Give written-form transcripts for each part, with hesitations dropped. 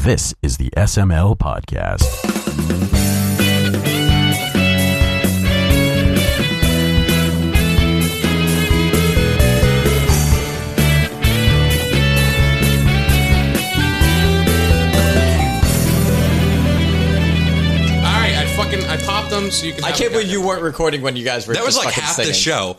This is the SML Podcast. I popped them so you can. I can't believe you weren't recording when you guys were. That was like half singing. the show.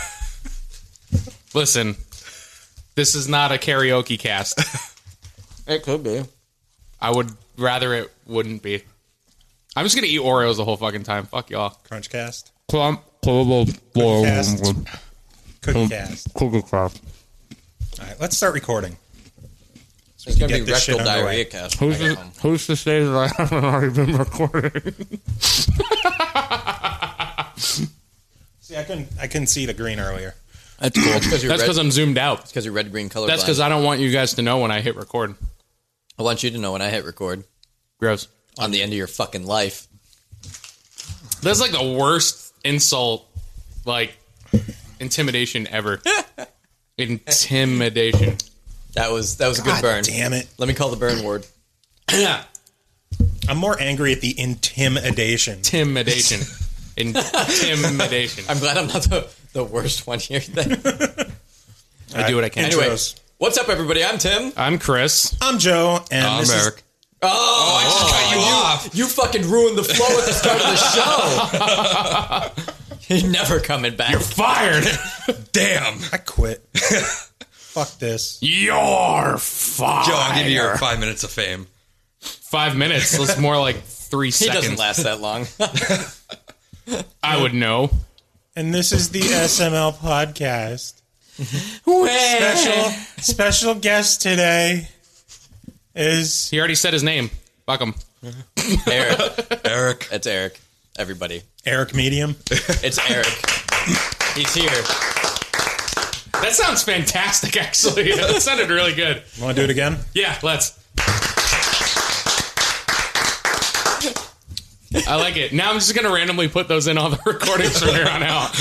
Listen, this is not a karaoke cast. It could be. I would rather it wouldn't be. I'm just gonna eat Oreos the whole fucking time. Fuck y'all. Crunchcast. Cookcast. Cookcast. All right, let's start recording. So It's we can gonna get be this shit rectal underway. diarrhea cast. Who's to say that I haven't already been recording? See, I couldn't see the green earlier. That's cool. That's That's because I'm zoomed out. because you're red green color. That's because I don't want you guys to know when I hit record. I want you to know when I hit record Gross. on the end of your fucking life. That's like the worst insult, like intimidation ever. Intimidation. That was a good God burn. damn it! Let me call the burn word. I'm more angry at the intimidation. Intimidation. Intimidation. I'm glad I'm not the worst one here. I do what I can. Anyway, Intros. what's up, everybody? I'm Tim. I'm Chris. I'm Joe, and I'm this is Eric. Oh, I just cut you off. You fucking ruined the flow at the start of the show. You're never coming back. You're fired. Damn. I quit. Fuck this. You're fired. Joe, I'll give you your 5 minutes of fame. 5 minutes. That's more like 3 He seconds. doesn't last that long. I would know. And this is the SML podcast. Special guest today is He already said his name. Fuck him. Eric. It's Eric. Everybody. Eric Medium. It's Eric. He's here. That sounds fantastic, actually. That sounded really good. Want to do it again? Yeah, let's. I like it. Now I'm just going to randomly put those in all the recordings from here on out.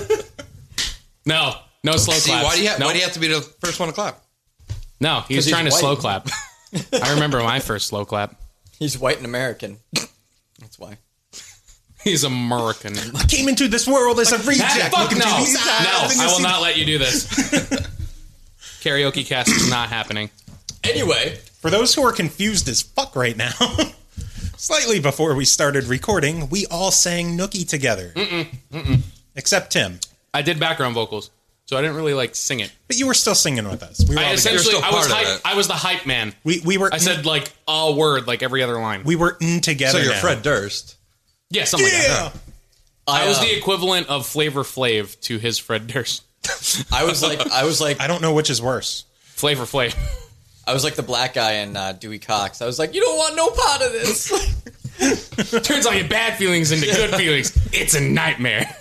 No slow See, claps. why do you have Nope. to be the first one to clap? No, he's 'Cause he's trying to white. slow clap. I remember my first slow clap. He's white and American. That's why. He's American. I came into this world as a reject. Fuck looking no. to No, these eyes. I will not let you do this. Karaoke cast is not happening. Anyway, For those who are confused as fuck right now, slightly before we started recording, we all sang Nookie together. Except Tim. I did background vocals, so I didn't really like sing it. But you were still singing with us. We were I all together. essentially, still I was part of hype. it. I was the hype man. We were I said like a word, like every other line. we were in together. So you're now. Fred Durst. Yeah, something like Yeah. that. I was the equivalent of Flavor Flav to his Fred Durst. I was like I don't know which is worse. Flavor Flav. I was like the black guy in Dewey Cox. I was like, you don't want no part of this. Turns all your bad feelings into good feelings. It's a nightmare.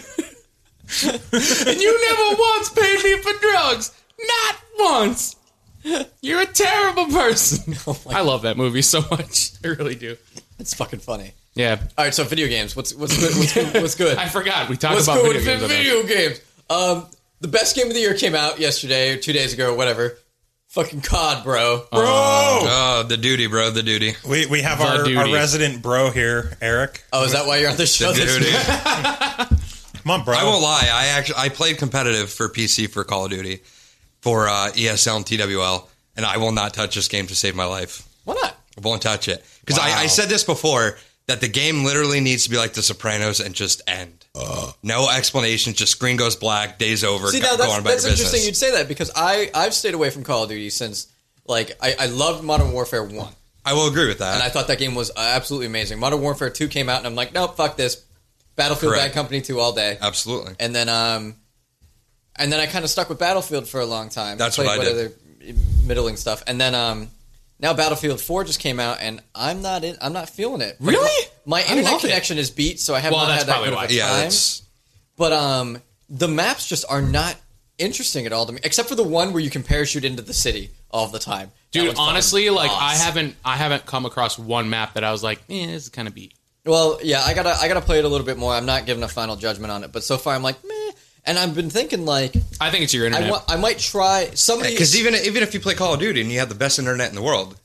And you never once paid me for drugs. Not once. You're a terrible person. I love that movie so much. I really do. It's fucking funny. Yeah. All right, so video games. What's good? What's good? I forgot. We talked What's about good video with games. video games? The best game of the year came out yesterday or 2 days ago or whatever. Fucking COD, bro. Oh, the duty, bro. The duty. We have The our duty. resident bro here, Eric. Oh, is that why you're on the show? The this duty. week? Come on, bro. I won't lie. I played competitive for PC for Call of Duty for ESL and TWL, and I will not touch this game to save my life. Why not? I won't touch it. Because Wow. I said this before, that the game literally needs to be like The Sopranos and just end. No explanation, just screen goes black, day's over, See, go now on that's about your interesting business. you'd say that because I've stayed away from Call of Duty since, like, I loved Modern Warfare 1. I will agree with that. And I thought that game was absolutely amazing. Modern Warfare 2 came out, and I'm like, nope, fuck this. Battlefield Correct. Bad Company 2 all day. Absolutely. And then I kind of stuck with Battlefield for a long time. That's Played what I did. other middling stuff. And then now Battlefield 4 just came out, and I'm not feeling it. Really? My I internet love it. connection is beat, so I have Well, not that's had that probably good why. of a Yeah, time. that's... But the maps just are not interesting at all to me, except for the one where you can parachute into the city all the time. That Dude, one's honestly, fucking like awesome. I haven't come across one map that I was like, this is kind of beat. Well, yeah, I gotta play it a little bit more. I'm not giving a final judgment on it, but so far I'm like, meh. And I've been thinking like, I think it's your internet. I might try somebody. Because even if you play Call of Duty and you have the best internet in the world,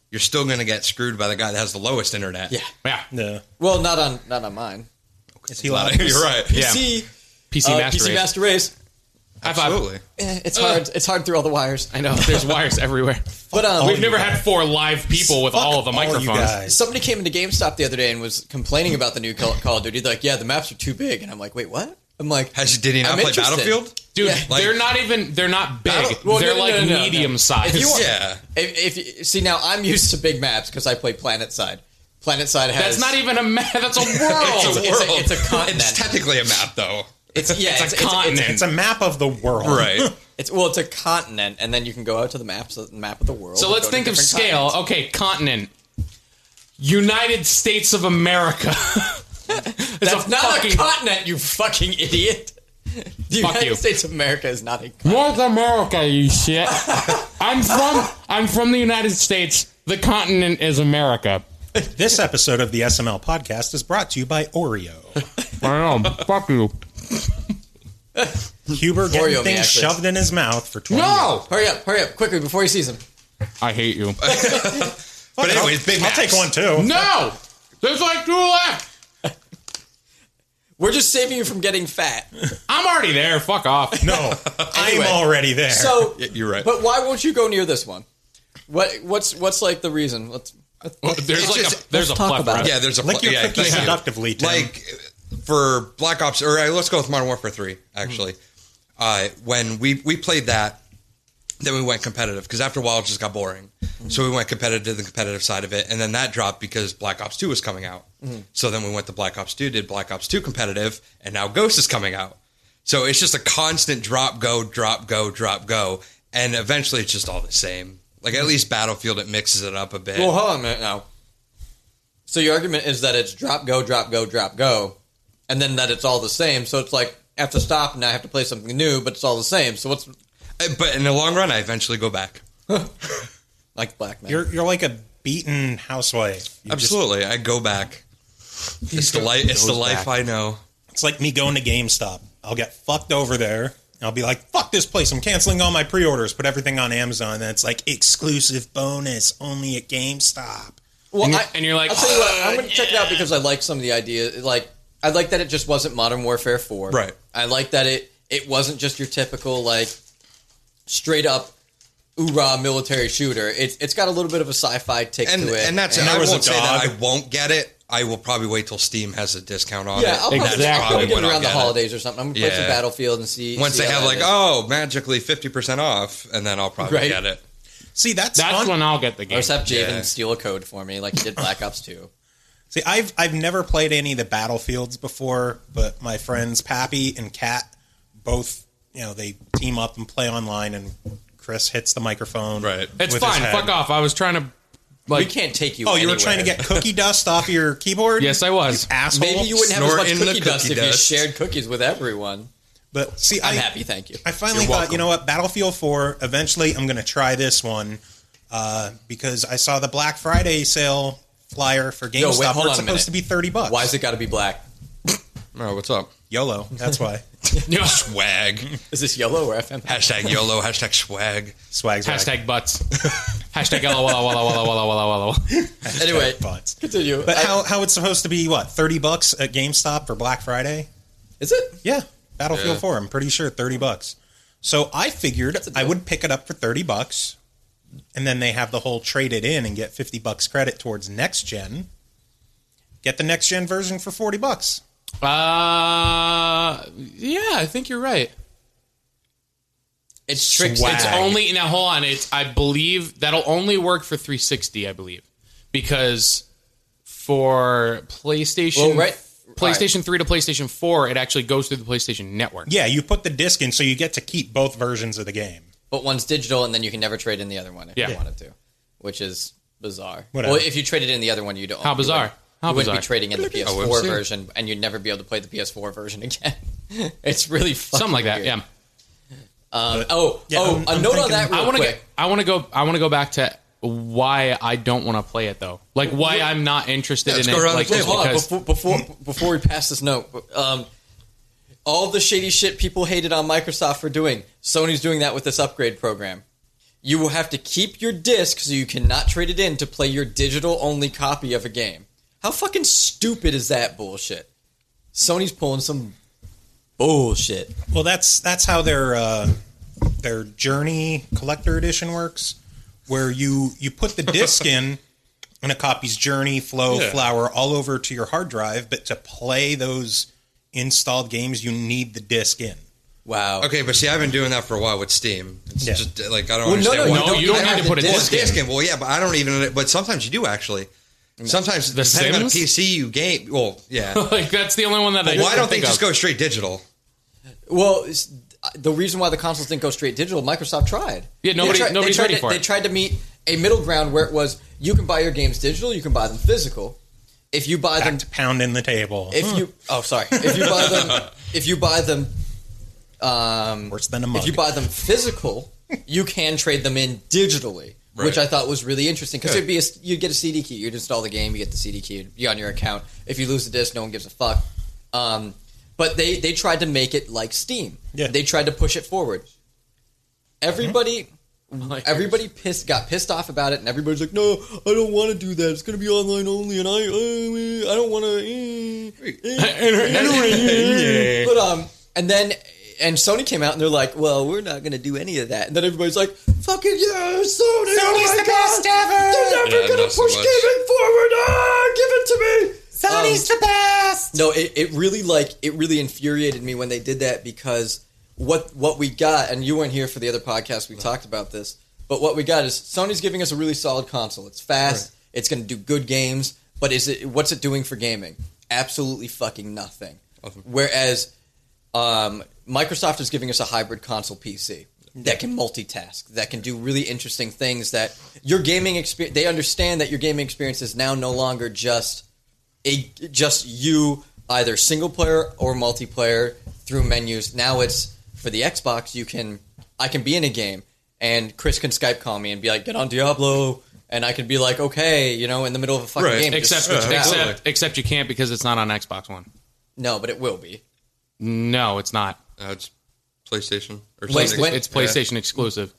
you're still going to get screwed by the guy that has the lowest internet. Yeah. Yeah. No. Well, not on mine. Is he allowed? You're right. Yeah. PC Master Race. Master Race. High five. Absolutely. It's hard. It's hard through all the wires. I know. There's wires everywhere. But We've never had 4 live people with Fuck all of the you microphones. guys. somebody came into GameStop the other day and was complaining about the new Call of Duty. They're like, yeah, the maps are too big. And I'm like, wait, what? I'm like, Did he not I'm play interested. Battlefield? Dude, Yeah. they're not big. Well, they're no, like no, no, no. medium size. If you want- Yeah. if you, see, now I'm used to big maps because I play PlanetSide. PlanetSide has... That's not even a map. That's a world. It's a continent. It's technically a map, though. It's It's a continent. It's a map of the world. Right. It's a continent, and then you can go out to the map of the world. So and let's go to think of different scale. continents. Okay, continent. United States of America. That's not a continent, you fucking idiot. The Fuck United you. States of America is not a continent. North America, you shit. I'm from the United States. The continent is America. This episode of the SML podcast is brought to you by Oreo. I know. Fuck you. Huber getting Oreo things Mac, shoved in his mouth for 20 years. No. Hurry up, quickly, before he sees him. I hate you. But anyways, big I'll maps. take one too. No. There's like 2 left. We're just saving you from getting fat. I'm already there. Fuck off. No, Anyway, I'm already there. So, You're right. but why won't you go near this one? What's like the reason? There's It's like just- there's a let's talk plethora. about it. Yeah, there's a Lick your yeah, cookies thank you. seductively, Tim. Like for Black Ops, or let's go with Modern Warfare 3. Actually, when we played that, then we went competitive because after a while it just got boring. So we went competitive to the competitive side of it, and then that dropped because Black Ops 2 was coming out. So then we went to Black Ops 2, did Black Ops 2 competitive, and now Ghost is coming out. So it's just a constant drop, go, drop, go, drop, go, and eventually it's just all the same. Like at least Battlefield, it mixes it up a bit. Well, hold on a minute now. So your argument is that it's drop, go, drop, go, drop, go, and then that it's all the same. So it's like I have to stop and I have to play something new, but it's all the same. So what's But in the long run, I eventually go back. like Black Man? you're like a beaten housewife. You just- Absolutely, I go back. It's the life. It's the life I know. it's like me going to GameStop. I'll get fucked over there. I'll be like, fuck this place. I'm canceling all my pre-orders. Put everything on Amazon. And it's like exclusive bonus only at GameStop. Well, And you're like, I'll tell you what, I'm going to check it out because I like some of the ideas. Like, I like that it just wasn't Modern Warfare 4. Right. I like that it wasn't just your typical, like, straight up, oorah military shooter. It's got a little bit of a sci-fi take And to it. and that's it. there I was won't a say that dog. I won't get it. I will probably wait till Steam has a discount on Yeah, it. I'll probably, Exactly. I'll probably get when it I'll around the get it. holidays or something. I'm going to play some Yeah. Battlefield and see. Once see they how have that like, is. oh, magically 50% off, and then I'll probably Right. get it. See, that's that's fun. when I'll get the Or game. just have Javen Yeah. steal a code for me like he did Black Ops 2. See, I've never played any of the Battlefields before, but my friends Pappy and Kat both, they team up and play online, and Chris hits the microphone. Right. It's with his fine. head. Fuck off. I was trying to We can't take you Oh, you were anywhere. trying to get cookie dust off your keyboard? Yes, I was. You asshole. Maybe you wouldn't have as Snort much in the cookie dust cookie if you dust. shared cookies with everyone. But see, I'm happy, thank you. I finally You're thought, welcome. you know what, Battlefield 4, eventually I'm going to try this one because I saw the Black Friday sale flyer for Yo, GameStop wait, hold where on it's a minute. supposed to be $30. Why has it got to be black? Oh, what's up? YOLO, that's why. Swag. Is this yellow or FM? Hashtag YOLO. Hashtag swag. Swag's Hashtag butts. Hashtag walla walla walla walla walla walla walla. Anyway, butts. continue. But how it's supposed to be, what, $30 at GameStop for Black Friday? Is it? Yeah, Battlefield Yeah. 4, I'm pretty sure $30. So I figured That's a deal. I would pick it up for $30, and then they have the whole trade it in and get $50 credit towards next gen. Get the next gen version for $40. Yeah, I think you're right. It's tricky. Swag. It's only now. Hold on. I believe that'll only work for 360. I believe because for PlayStation, Well, right. PlayStation 3 to PlayStation 4, it actually goes through the PlayStation Network. Yeah, you put the disc in, so you get to keep both versions of the game. But one's digital, and then you can never trade in the other one if Yeah. you wanted to, which is bizarre. Whatever. Well, if you traded in the other one, you don't. How bizarre. How You wouldn't bizarre. be trading in the PS4 whoopsie. version, and you'd never be able to play the PS4 version again. It's really fucking Something like that. weird. Yeah. I'm a note on thinking- that. Real I want to quick. I want to go back to why I don't want to play it though. Like why I'm not interested Let's in go it. around Like the just Hold on, because before we pass this note, all the shady shit people hated on Microsoft for doing, Sony's doing that with this upgrade program. you will have to keep your disc so you cannot trade it in to play your digital-only copy of a game. How fucking stupid is that bullshit? Sony's pulling some bullshit. Well, that's how their Journey Collector Edition works, where you put the disc in, and it copies Journey, Flow, Flower all over to your hard drive, but to play those installed games, you need the disc in. Wow. Okay, but see, I've been doing that for a while with Steam. It's Yeah. just like I don't understand why. No, you don't need to put a Well, disc disc in. in. Well, yeah, but I don't even. But sometimes you do actually. Sometimes The depending on a Sims? PC, you game. Well, yeah. Like that's the only one that I Why don't they think just of. go straight digital? Well, the reason why the consoles didn't go straight digital, Microsoft tried. Yeah, nobody's ready for it. They tried to meet a middle ground where it was, you can buy your games digital, you can buy them physical. If you buy them... Back to pounding the table. If you buy them Worse than a mug. if you buy them physical, you can trade them in digitally, which I thought was really interesting because you'd get a CD key, you'd install the game, you get the CD key, it'd be on your account. If you lose the disc, no one gives a fuck. But they tried to make it like Steam. Yeah. They tried to push it forward. Everybody got pissed off about it, and everybody's like, "No, I don't want to do that. It's going to be online only, and I don't want to." But and Sony came out and they're like, "Well, we're not going to do any of that." And then everybody's like, "Fucking yeah, Sony! Sony's the best ever! They're never going to push gaming forward! Give it to me!" Sony's the best! No, it really infuriated me when they did that because what we got, and you weren't here for the other podcast, we talked about this, but what we got is Sony's giving us a really solid console. It's fast, it's going to do good games, but what's it doing for gaming? Absolutely fucking nothing. Awesome. Whereas Microsoft is giving us a hybrid console PC that can multitask, that can do really interesting things, that your gaming experience, they understand that your gaming experience is now no longer just you either single player or multiplayer through menus. Now it's for the Xbox. I can be in a game and Chris can Skype call me and be like, "Get on Diablo," and I can be like, "Okay," in the middle of a fucking game. just switch it out. Except you can't because it's not on Xbox One. No, but it will be. No, it's not. It's PlayStation or Wait, something. when- It's PlayStation exclusive.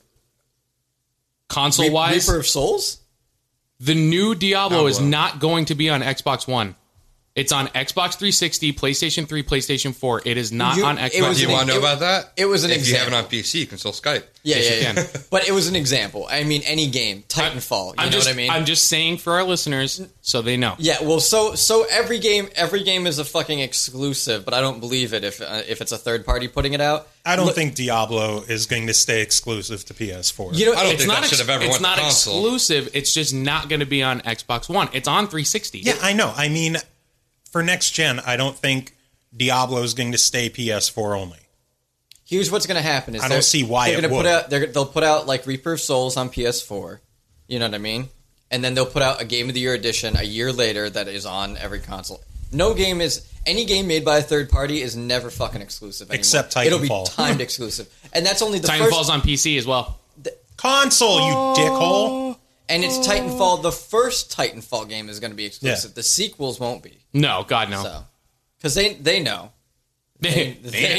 Console wise, Reaper of Souls. the new Diablo is Diablo. not going to be on Xbox One. It's on Xbox 360, PlayStation 3, PlayStation 4. It is not on it Xbox. was Do you an- want to know about that? it was an If you have it example. on PC, you can still Skype. Yeah, Yes, you yeah. can. But it was an example. I mean, any game, Titanfall. You know what I mean? I'm just saying for our listeners so they know. Yeah, well, so every game is a fucking exclusive, but I don't believe it if it's a third party putting it out. I don't think Diablo is going to stay exclusive to PS4. I don't It's think not that should have ever it's went not to console. exclusive. It's just not going to be on Xbox One. It's on 360. Yeah, I know. I mean, for next gen, I don't think Diablo is going to stay PS4 only. Here's what's going to happen: is I don't see why they're it gonna would. put out. They'll put out like Reaper of Souls on PS4. You know what I mean? And then they'll put out a Game of the Year edition a year later that is on every console. Any game made by a third party is never fucking exclusive anymore. Except It'll be Titanfall. timed exclusive, and that's only the Titanfall's first. on PC as well. Console, you dickhole. And it's Titanfall. The first Titanfall game is going to be exclusive. Yeah. The sequels won't be. No, God no. So, because they know. They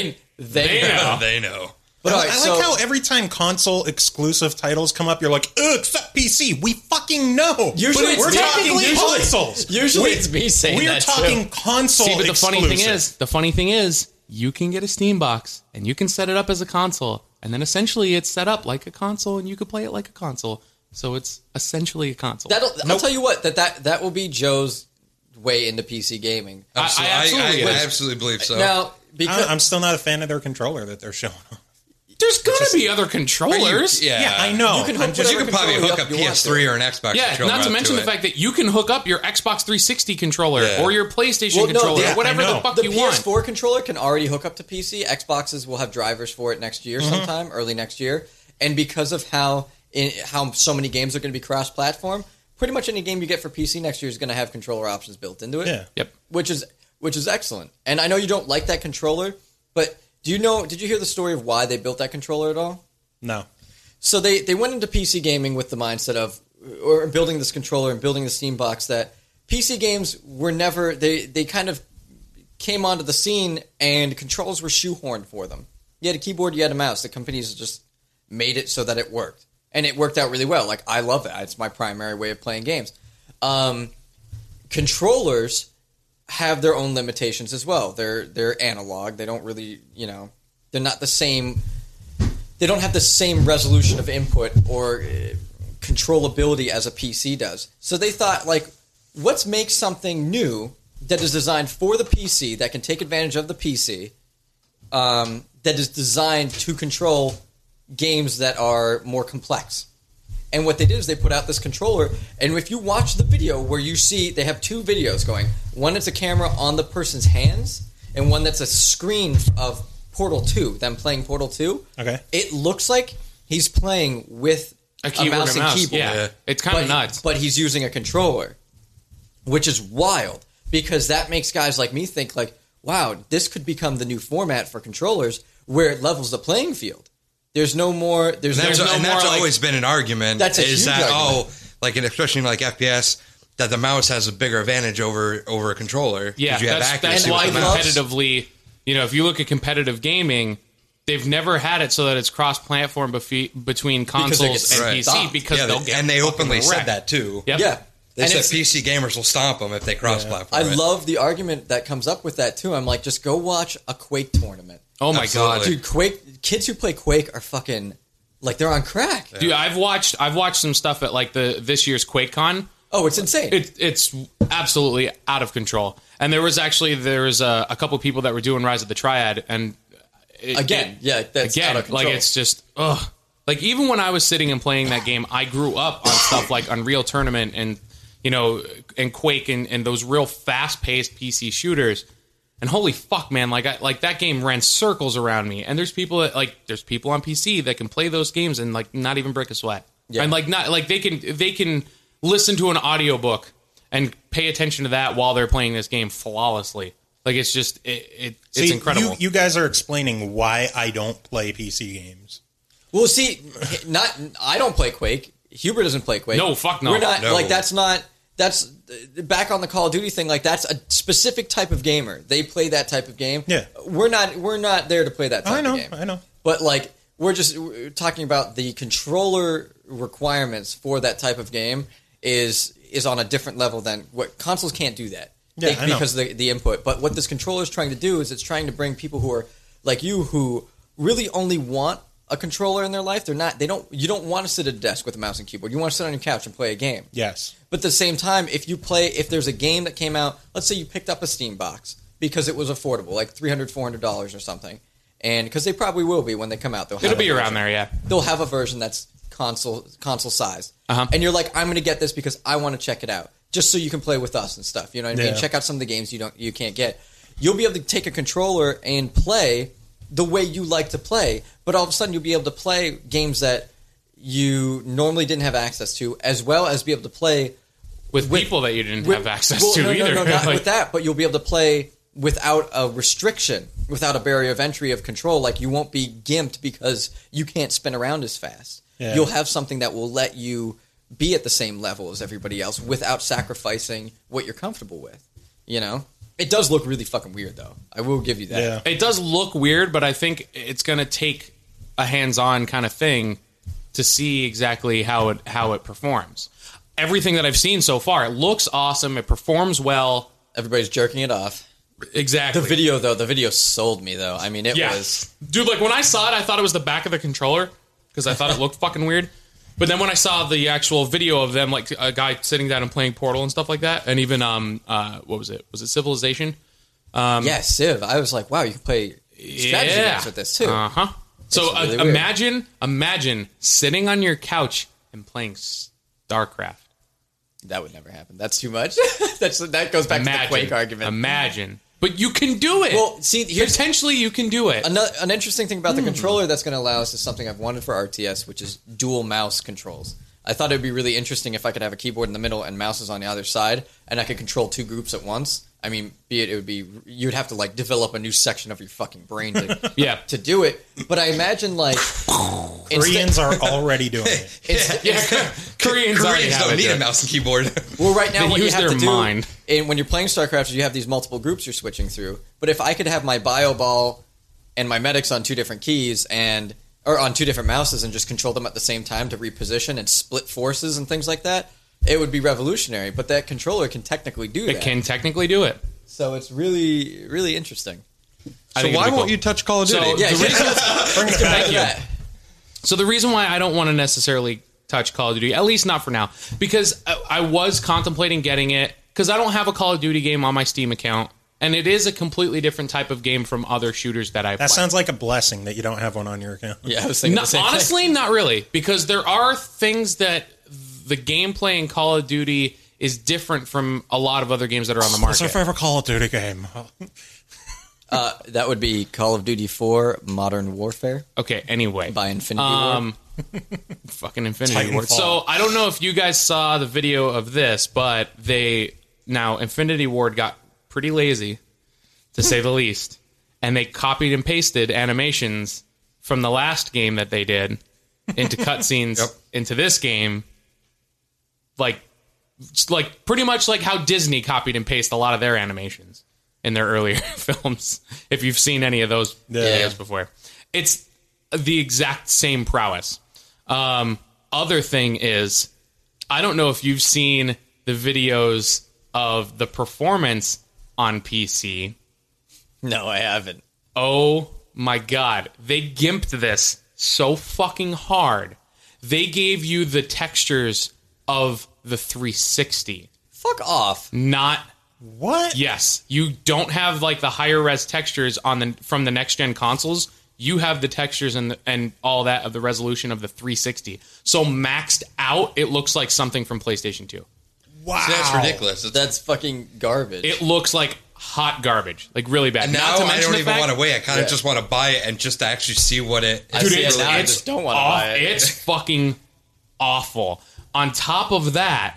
know. They know. But all right, I so like how every time console exclusive titles come up, you're like, ugh, except PC. We fucking know. Usually But it's we're me. talking Usually- consoles. usually it's me saying We're that, too. talking console See, but the funny exclusive. thing is, you can get a Steam box and you can set it up as a console, and then essentially it's set up like a console, and you can play it like a console. So it's essentially a console. I'll tell you what, that will be Joe's way into PC gaming. absolutely I is. absolutely believe so. Now, because I'm still not a fan of their controller that they're showing off. There's gonna be other controllers. Yeah, I know. You can I'm hook just You could probably controller hook up up you want PS3 or an Xbox Yeah, controller. not to up mention the it. fact that you can hook up your Xbox 360 controller Yeah. or your PlayStation Well, no, controller, yeah, or whatever I know. the fuck the you want. PS4 controller can already hook up to PC. Xboxes will have drivers for it next year sometime, early next year. And because of how so many games are going to be cross-platform, pretty much any game you get for PC next year is going to have controller options built into it. Yeah. Yep. Which is excellent. And I know you don't like that controller, but did you hear the story of why they built that controller at all? No. So they went into PC gaming with the mindset of, or building this controller and building the Steam box, that PC games were never, they kind of came onto the scene and controls were shoehorned for them. You had a keyboard, you had a mouse. The companies just made it so that it worked. and it worked out really well. Like, I love that. It's my primary way of playing games. Controllers have their own limitations as well. They're analog. They don't really, they're not the same. They don't have the same resolution of input or controllability as a PC does. So they thought, like, let's make something new that is designed for the PC, that can take advantage of the PC, that is designed to control games that are more complex. And what they did is they put out this controller, and if you watch the video where you see, they have two videos going. One is a camera on the person's hands, and one that's a screen of Portal 2, them playing Portal 2. Okay. It looks like he's playing with a mouse and keyboard. Yeah, it's kind of nuts. But he's using a controller, which is wild, because that makes guys like me think, like, wow, this could become the new format for controllers where it levels the playing field. There's no more. That's always been an argument. That's a huge argument. And especially in like FPS, that the mouse has a bigger advantage over a controller. Yeah, you have that's why competitively, if you look at competitive gaming, they've never had it so that it's cross-platform between consoles and PC because they'll get. And they openly wrecked. said that too. Yep. Yeah. They said PC gamers will stomp them if they cross-platform. I love the argument that comes up with that too. I'm like, just go watch a Quake tournament. Oh my god, dude! Kids who play Quake are fucking like they're on crack. Dude, I've watched some stuff at like this year's QuakeCon. Oh, it's insane. It's absolutely out of control. And there was a couple people that were doing Rise of the Triad, and that's out of control. Like it's just ugh. Like even when I was sitting and playing that game, I grew up on stuff like Unreal Tournament and and Quake and those real fast-paced PC shooters. And holy fuck, man! Like that game ran circles around me. And there's people on PC that can play those games and like not even break a sweat. Yeah. And they can listen to an audiobook and pay attention to that while they're playing this game flawlessly. Like it's just it's incredible. You guys are explaining why I don't play PC games. Well, see, I don't play Quake. Huber doesn't play Quake. No, fuck no. We're not like that's back on the Call of Duty thing. Like that's a specific type of gamer. They play that type of game. Yeah, we're not there to play that type of game. I know. But like we're talking about the controller requirements for that type of game is on a different level than what consoles can't do that. Yeah, because of the input. But what this controller is trying to do is it's trying to bring people who are like you who really only want a controller in their life. You don't want to sit at a desk with a mouse and keyboard. You want to sit on your couch and play a game. Yes. But at the same time, if there's a game that came out, let's say you picked up a Steam box because it was affordable, like $300, $400 or something, and because they probably will be when they come out, it'll be around there, yeah. They'll have a version that's console sized, and you're like, I'm going to get this because I want to check it out, just so you can play with us and stuff. You know what I mean? Check out some of the games you can't get. You'll be able to take a controller and play the way you like to play, but all of a sudden you'll be able to play games that you normally didn't have access to, as well as be able to play with people that you didn't have access to either. No, not with that, but you'll be able to play without a restriction, without a barrier of entry of control. Like you won't be gimped because you can't spin around as fast. Yeah. You'll have something that will let you be at the same level as everybody else without sacrificing what you're comfortable with, It does look really fucking weird, though. I will give you that. Yeah. It does look weird, but I think it's going to take a hands-on kind of thing to see exactly how it performs. Everything that I've seen so far, it looks awesome. It performs well. Everybody's jerking it off. Exactly. The video sold me, though. I mean, it was... Dude, like, when I saw it, I thought it was the back of the controller because I thought it looked fucking weird. But then when I saw the actual video of them, like a guy sitting down and playing Portal and stuff like that, and even what was it? Was it Civilization? Yeah, Civ. I was like, wow, you can play strategy games with this too. So really imagine sitting on your couch and playing StarCraft. That would never happen. That's too much. That goes back to the Quake argument. Imagine. But you can do it. Well, see, potentially you can do it. An interesting thing about the controller that's going to allow us is something I've wanted for RTS, which is dual mouse controls. I thought it would be really interesting if I could have a keyboard in the middle and mouses on the other side, and I could control two groups at once. I mean, you'd have to like develop a new section of your fucking brain to do it. But I imagine like Koreans are already doing it. Koreans don't need a mouse and keyboard. Well, right now they what you use have their to do, mind. And when you're playing StarCraft, you have these multiple groups you're switching through. But if I could have my bio ball and my medics on two different keys and or on 2 different mouses and just control them at the same time to reposition and split forces and things like that, it would be revolutionary. But that controller can technically do that. It can technically do it. So it's really, really interesting. So why won't you touch Call of Duty? So Yeah, the reason, bring it back to you. that. So the reason why I don't want to necessarily touch Call of Duty, at least not for now, because I was contemplating getting it, because I don't have a Call of Duty game on my Steam account, and it is a completely different type of game from other shooters that I play. That sounds like a blessing that you don't have one on your account. Yeah, I was thinking the same thing. Honestly, not really, because there are things that the gameplay in Call of Duty is different from a lot of other games that are on the What's market. your favorite Call of Duty game? That would be Call of Duty 4 Modern Warfare Okay, anyway. by Infinity Ward. Fucking Infinity Ward. Titanfall. So I don't know if you guys saw the video of this, but Infinity Ward got pretty lazy, to say the least, and they copied and pasted animations from the last game that they did into cutscenes into this game, like pretty much like how Disney copied and pasted a lot of their animations in their earlier films. If you've seen any of those videos before, it's the exact same prowess. Other thing is, I don't know if you've seen the videos of the performance on PC. No, I haven't. Oh my god. They gimped this so fucking hard. They gave you the textures of the 360. Fuck off. Not What? yes. You don't have like the higher res textures from the next gen consoles. You have the textures and all that of the resolution of the 360. So maxed out, it looks like something from PlayStation 2. Wow. See, that's ridiculous. That's fucking garbage. It looks like hot garbage, like really bad. And Not now to I mention don't the even fact- want to wait. I kind of just want to buy it and just to actually see what it. I Dude, see it's, it now, I it's just don't want to aw- buy it. It's fucking awful. On top of that,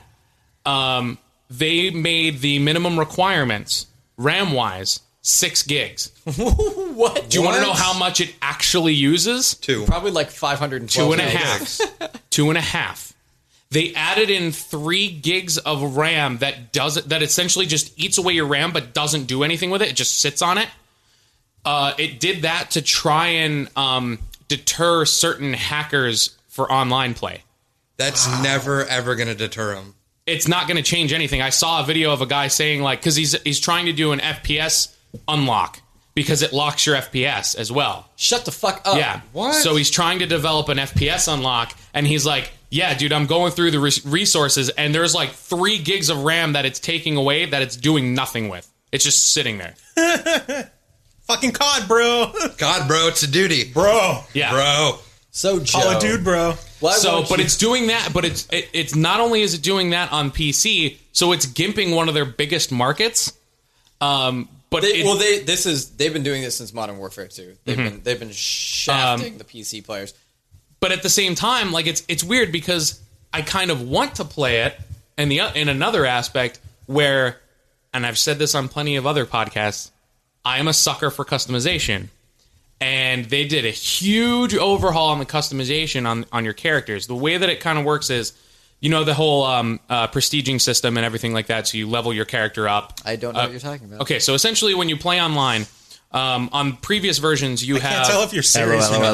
they made the minimum requirements RAM-wise 6 gigs. What? Do you want to know how much it actually uses? 2. Probably like 512 2.5. 2.5. They added in 3 gigs of RAM that essentially just eats away your RAM but doesn't do anything with it. It just sits on it. It did that to try and deter certain hackers for online play. That's never ever going to deter him. It's not going to change anything. I saw a video of a guy saying like, because he's trying to do an FPS unlock because it locks your FPS as well. Shut the fuck up. Yeah. What? So he's trying to develop an FPS unlock, and he's like, yeah, dude, I'm going through the resources, and there's like 3 gigs of RAM that it's taking away that it's doing nothing with. It's just sitting there. Fucking COD, bro. God, bro, it's a duty. Bro. Yeah. Bro. So, Joe, Call a dude, bro. why So, won't but you- it's doing that, but it's not only is it doing that on PC, so it's gimping one of their biggest markets. But they've been doing this since Modern Warfare 2. They've been shafting the PC players. But at the same time, like it's weird because I kind of want to play it in another aspect where, and I've said this on plenty of other podcasts, I am a sucker for customization. And they did a huge overhaul on the customization on your characters. The way that it kind of works is, you know, the whole prestiging system and everything like that, so you level your character up. I don't know what you're talking about. Okay, so essentially when you play online, on previous versions you Can't have... tell if you're serious or not.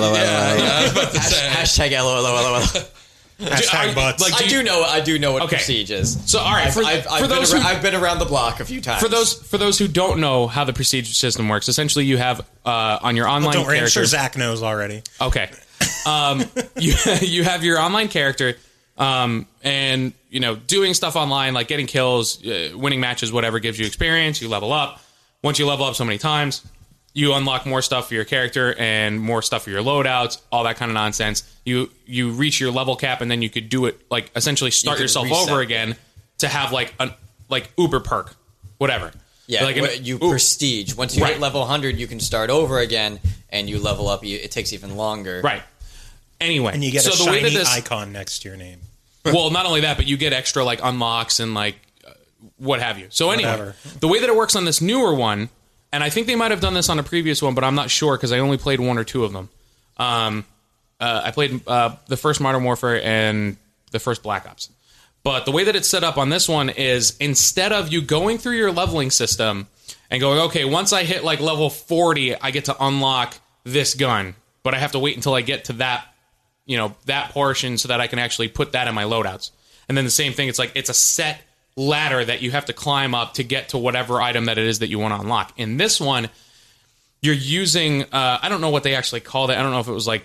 Hashtag LOL. Hashtag butts. like, I do know what Okay. Prestige is. So, all right, I've been around the block a few times. For those who don't know how the prestige system works, essentially you have on your online Don't worry, I'm sure character. Zach knows already. Okay, you have your online character, and you know doing stuff online like getting kills, winning matches, whatever gives you experience. You level up. Once you level up so many times, you unlock more stuff for your character and more stuff for your loadouts, all that kind of nonsense. You reach your level cap, and then you could do it like essentially start can yourself reset. over again to have like Uber perk, whatever. Yeah, like you prestige. Once you Right. hit level 100, you can start over again, and you level up. It takes even longer. Right. Anyway, And you get so a the way shiny that this, icon next to your name. well, not only that, but you get extra like unlocks and like what have you. So anyway, Whatever. the way that it works on this newer one, and I think they might have done this on a previous one, but I'm not sure because I only played 1 or 2 of them. I played the first Modern Warfare and the first Black Ops. But the way that it's set up on this one is instead of you going through your leveling system and going, okay, once I hit like level 40, I get to unlock this gun but I have to wait until I get to that, that portion so that I can actually put that in my loadouts. And then the same thing, it's like it's a set ladder that you have to climb up to get to whatever item that it is that you want to unlock. In this one, you're using I don't know what they actually called it. I don't know if it was like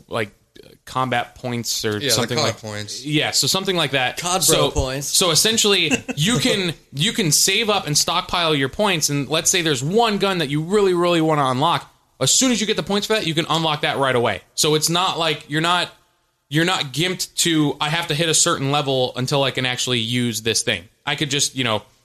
combat points or something like points. Yeah, so something like that. Codbro points. So essentially, you can save up and stockpile your points, and let's say there's one gun that you really, really want to unlock. As soon as you get the points for that, you can unlock that right away. So it's not like you're not gimped to I have to hit a certain level until I can actually use this thing. I could just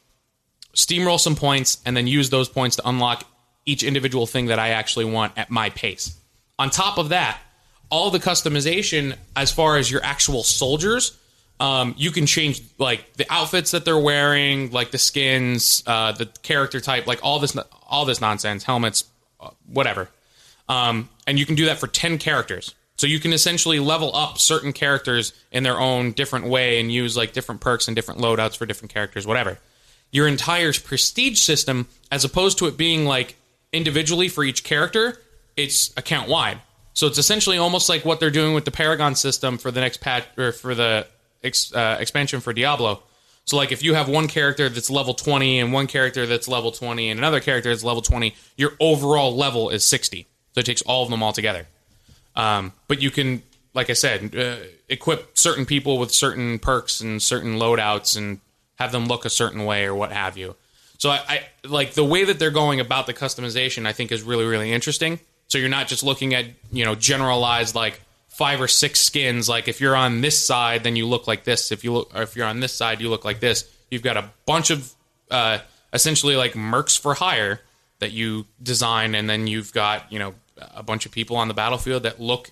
steamroll some points and then use those points to unlock each individual thing that I actually want at my pace. On top of that, all the customization as far as your actual soldiers, you can change like the outfits that they're wearing, like the skins, the character type, like all this nonsense, helmets, whatever. And you can do that for 10 characters. So you can essentially level up certain characters in their own different way and use like different perks and different loadouts for different characters, whatever. Your entire prestige system, as opposed to it being like individually for each character, it's account wide. So it's essentially almost like what they're doing with the Paragon system for the next patch or for the expansion for Diablo. So like if you have one character that's level 20 and one character that's level 20 and another character that's level 20, your overall level is 60. So it takes all of them all together. But you can, like I said, equip certain people with certain perks and certain loadouts and have them look a certain way or what have you. So I like the way that they're going about the customization, I think is really, really interesting. So you're not just looking at, generalized like 5 or 6 skins. Like if you're on this side, then you look like this. If you're on this side, you look like this. You've got a bunch of essentially like mercs for hire that you design, and then you've got a bunch of people on the battlefield that look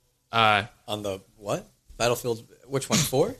on the what battlefield? Which one? 4?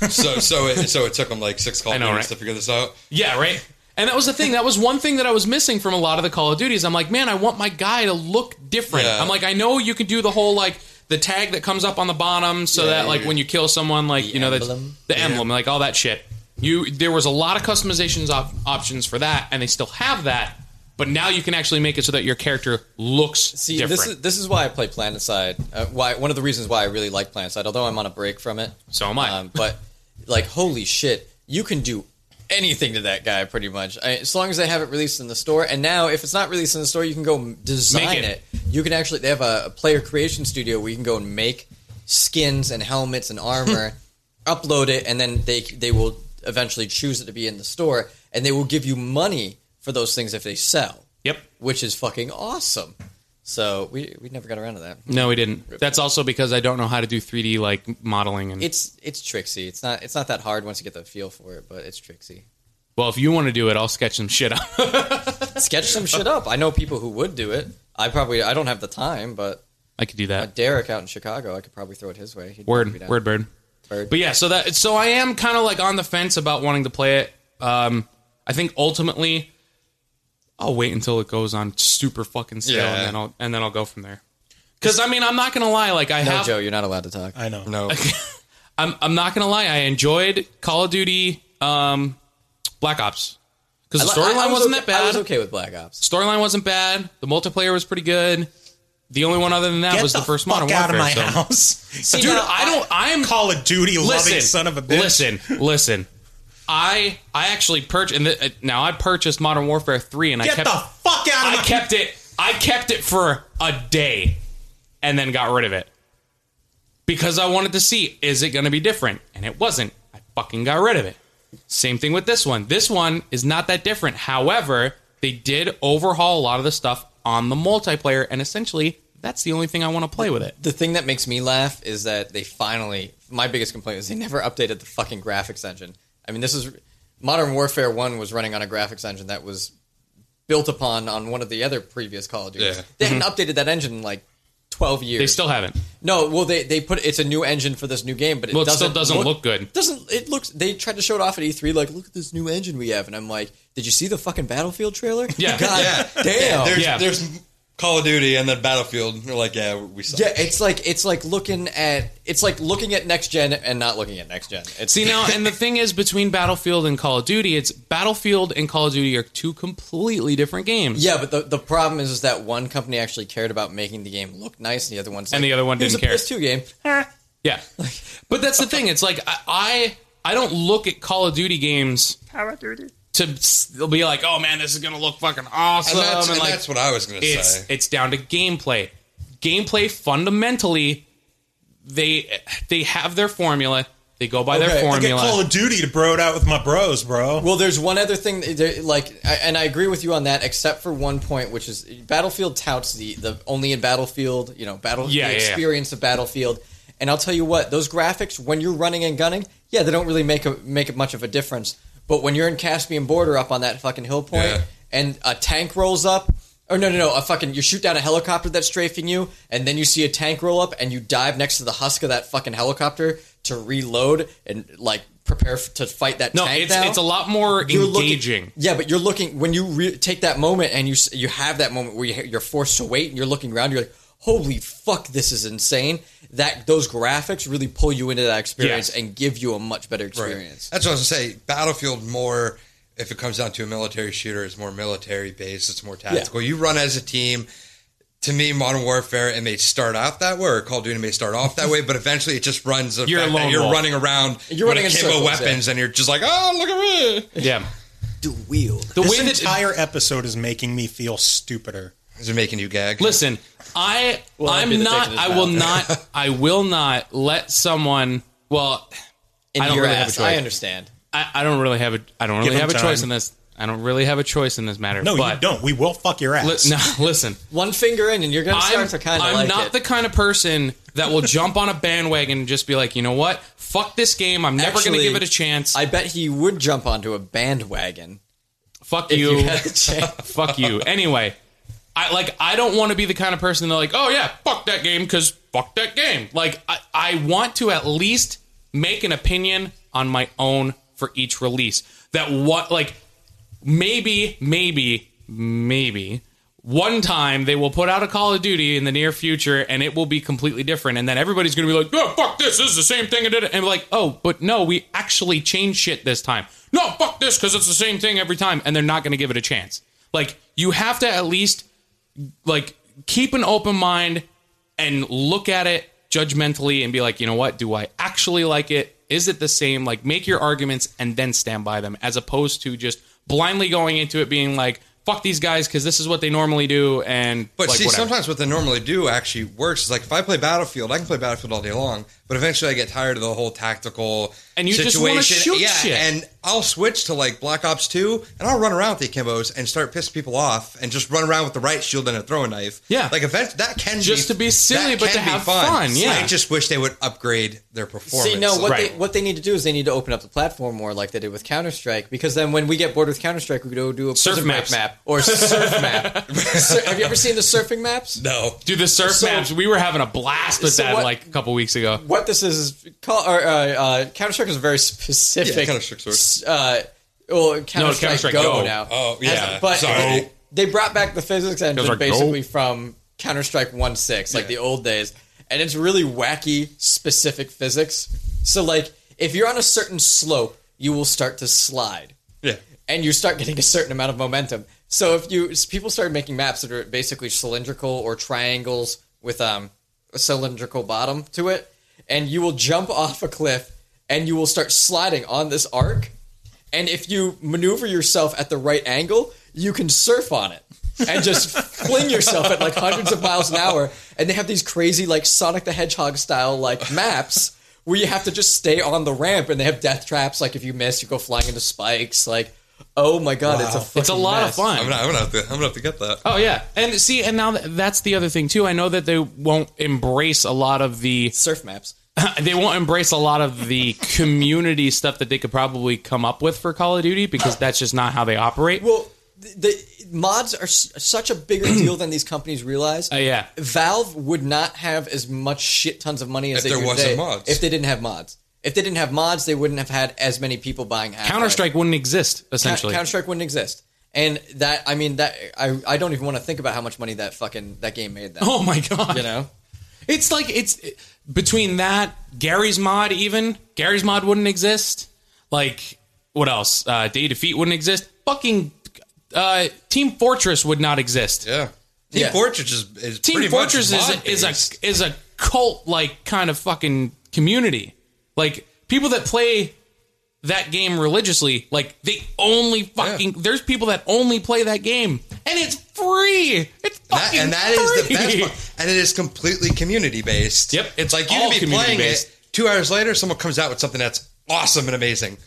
So it took them like 6 Call of Duties to figure this out. Yeah, right. And that was the thing. That was one thing that I was missing from a lot of the Call of Duties. I'm like, man, I want my guy to look different. Yeah. I'm like, I know you can do the whole like the tag that comes up on the bottom, so that like when you kill someone, like that's the emblem, like all that shit. There was a lot of customizations options for that, and they still have that. But now you can actually make it so that your character looks different. This is why I play PlanetSide. One of the reasons why I really like PlanetSide, although I'm on a break from it. So am I. But like, holy shit, you can do anything to that guy pretty much, as long as they have it released in the store. And now if it's not released in the store, you can go design it. You can actually, they have a player creation studio where you can go and make skins and helmets and armor, upload it, and then they will eventually choose it to be in the store, and they will give you money for those things if they sell. Yep. Which is fucking awesome. So we never got around to that. No, we didn't. That's also because I don't know how to do 3D like modeling, and it's tricksy. It's not that hard once you get the feel for it, but it's tricksy. Well, if you want to do it, I'll sketch some shit up. Sketch some shit up. I know people who would do it. I don't have the time, but I could do that. Derek out in Chicago, I could probably throw it his way. Word bird. But yeah, so I am kind of like on the fence about wanting to play it. I think ultimately I'll wait until it goes on super fucking sale, and then I'll go from there. Because I'm not gonna lie, like Joe, you're not allowed to talk. I know. No, I'm not gonna lie. I enjoyed Call of Duty, Black Ops, because the storyline wasn't that bad. I was okay with Black Ops. Storyline wasn't bad. The multiplayer was pretty good. The only one other than that was the first Modern Warfare. Get the fuck out of my house. See, dude, now, I'm Call of Duty loving son of a bitch. Listen. I actually purchased, now I purchased Modern Warfare 3, and Get the fuck out of my... I kept it for a day, and then got rid of it. Because I wanted to see, is it going to be different? And it wasn't. I fucking got rid of it. Same thing with this one. This one is not that different. However, they did overhaul a lot of the stuff on the multiplayer, and essentially, that's the only thing I want to play with it. The thing that makes me laugh is that they finally... My biggest complaint is they never updated the fucking graphics engine. I mean, this is... Modern Warfare 1 was running on a graphics engine that was built upon on one of the other previous Call of Duties. Yeah. They hadn't updated that engine in like 12 years. They still haven't. No, well, they put... It's a new engine for this new game, but it still doesn't look good. It looks... They tried to show it off at E3, like, look at this new engine we have. And I'm like, did you see the fucking Battlefield trailer? Yeah. God damn. There's Call of Duty and then Battlefield. You're like, yeah, we suck. Yeah, it's like looking at next gen and not looking at next gen. See now, and the thing is, between Battlefield and Call of Duty, it's Battlefield and Call of Duty are two completely different games. Yeah, but the problem is that one company actually cared about making the game look nice, and the other one's like, And the other one didn't care. It's a PS2 game. Yeah, but that's the thing. It's like I don't look at Call of Duty games to be like, oh man, this is gonna look fucking awesome. And like, that's what I was going to say. It's down to gameplay. Gameplay fundamentally, they have their formula. They go by their I formula. get Call of Duty to bro it out with my bros, bro. Well, there's one other thing, and I agree with you on that, except for one point, which is Battlefield touts the only in Battlefield, the experience of Battlefield. And I'll tell you what, those graphics, when you're running and gunning, they don't really make much of a difference. But when you're in Caspian Border up on that fucking hill point, and a tank rolls up, or you shoot down a helicopter that's strafing you, and then you see a tank roll up, and you dive next to the husk of that fucking helicopter to reload and like prepare to fight that tank. No, it's a lot more engaging. But you're looking when you take that moment, and you have that moment where you're forced to wait, and you're looking around, you're like, holy fuck, this is insane. That those graphics really pull you into that experience and give you a much better experience. Right. That's what I was going to say. Battlefield more, if it comes down to a military shooter, is more military based. It's more tactical. You run as a team. To me, Modern Warfare, it may start out that way, or Call of Duty may start off that way, but eventually it just runs. You're running around with akimbo weapons, and you're just like, oh, look at me. Yeah. Dual wield. This entire episode is making me feel stupider. Is it making you gag? Listen, I will not let someone. Well, I don't really have a choice. I understand. I don't really have a choice in this. I don't really have a choice in this matter. No, but you don't. We will fuck your ass. Listen. One finger in, and you're going to start to kind of like it. I'm not the kind of person that will jump on a bandwagon and just be like, you know what? Fuck this game. I'm never going to give it a chance. I bet he would jump onto a bandwagon. Fuck if you. you had the chance. Fuck you. Anyway. I don't want to be the kind of person that's like, oh yeah, fuck that game because fuck that game. Like, I want to at least make an opinion on my own for each release. Maybe one time they will put out a Call of Duty in the near future and it will be completely different. And then everybody's going to be like, oh, fuck this is the same thing I did. And like, oh, but no, we actually changed shit this time. No, fuck this because it's the same thing every time. And they're not going to give it a chance. Like, you have to at least keep an open mind and look at it judgmentally and be like, you know what? Do I actually like it? Is it the same? Like, make your arguments and then stand by them, as opposed to just blindly going into it being like, fuck these guys because this is what they normally do. But see, sometimes what they normally do actually works. Is like, if I play Battlefield, I can play Battlefield all day long, but eventually I get tired of the whole tactical and you situation. Just want to shoot shit. And I'll switch to like Black Ops 2, and I'll run around with the akimbos and start pissing people off, and just run around with the right shield and a throwing knife. Yeah, like eventually that can just to be silly, but to have fun. Yeah, I just wish they would upgrade their performance. See, no, what they need to do is they need to open up the platform more, like they did with Counter-Strike, because then when we get bored with Counter-Strike, we go do a surf map or surf map. Have you ever seen the surfing maps? No. Dude, the surf maps, we were having a blast with that like a couple weeks ago. What this is called, Counter-Strike is a very specific. Yeah, Counter-Strike Counter-Strike Go now. Oh, yeah. But sorry. They brought back the physics engine like basically from Counter-Strike 1.6, like the old days. And it's really wacky, specific physics. So, like, if you're on a certain slope, you will start to slide. Yeah. And you start getting a certain amount of momentum. So people started making maps that are basically cylindrical or triangles with a cylindrical bottom to it, and you will jump off a cliff and you will start sliding on this arc. And if you maneuver yourself at the right angle, you can surf on it and just fling yourself at like hundreds of miles an hour. And they have these crazy like Sonic the Hedgehog style like maps where you have to just stay on the ramp, and they have death traps. Like if you miss, you go flying into spikes. Like, oh my god, wow. It's a lot mess. of fun. I'm gonna have to get that. Oh yeah, and now that's the other thing too. I know that they won't embrace a lot of the surf maps. They won't embrace a lot of the community stuff that they could probably come up with for Call of Duty, because that's just not how they operate. Well, the mods are such a bigger deal than these companies realize. Yeah, Valve would not have as much shit tons of money as they do there today wasn't mods. if they didn't have mods. If they didn't have mods, they wouldn't have had as many people buying Half-Life. Counter-Strike wouldn't exist, essentially. Counter-Strike wouldn't exist. And that, I mean, that I don't even want to think about how much money that game made. That Oh my god! you know, It's like between that Gary's Mod. Even Gary's Mod wouldn't exist. Like what else? Day Defeat wouldn't exist. Fucking Team Fortress would not exist. Yeah. Team Yeah. Fortress is Team pretty Fortress much is a cult like kind of fucking community. Like people that play that game religiously, like they only fucking there's people that only play that game and it's free. It's fucking and that is the free. best part. And it is completely community based. Yep, it's like you all can be playing community-based. it 2 hours later, someone comes out with something that's awesome and amazing.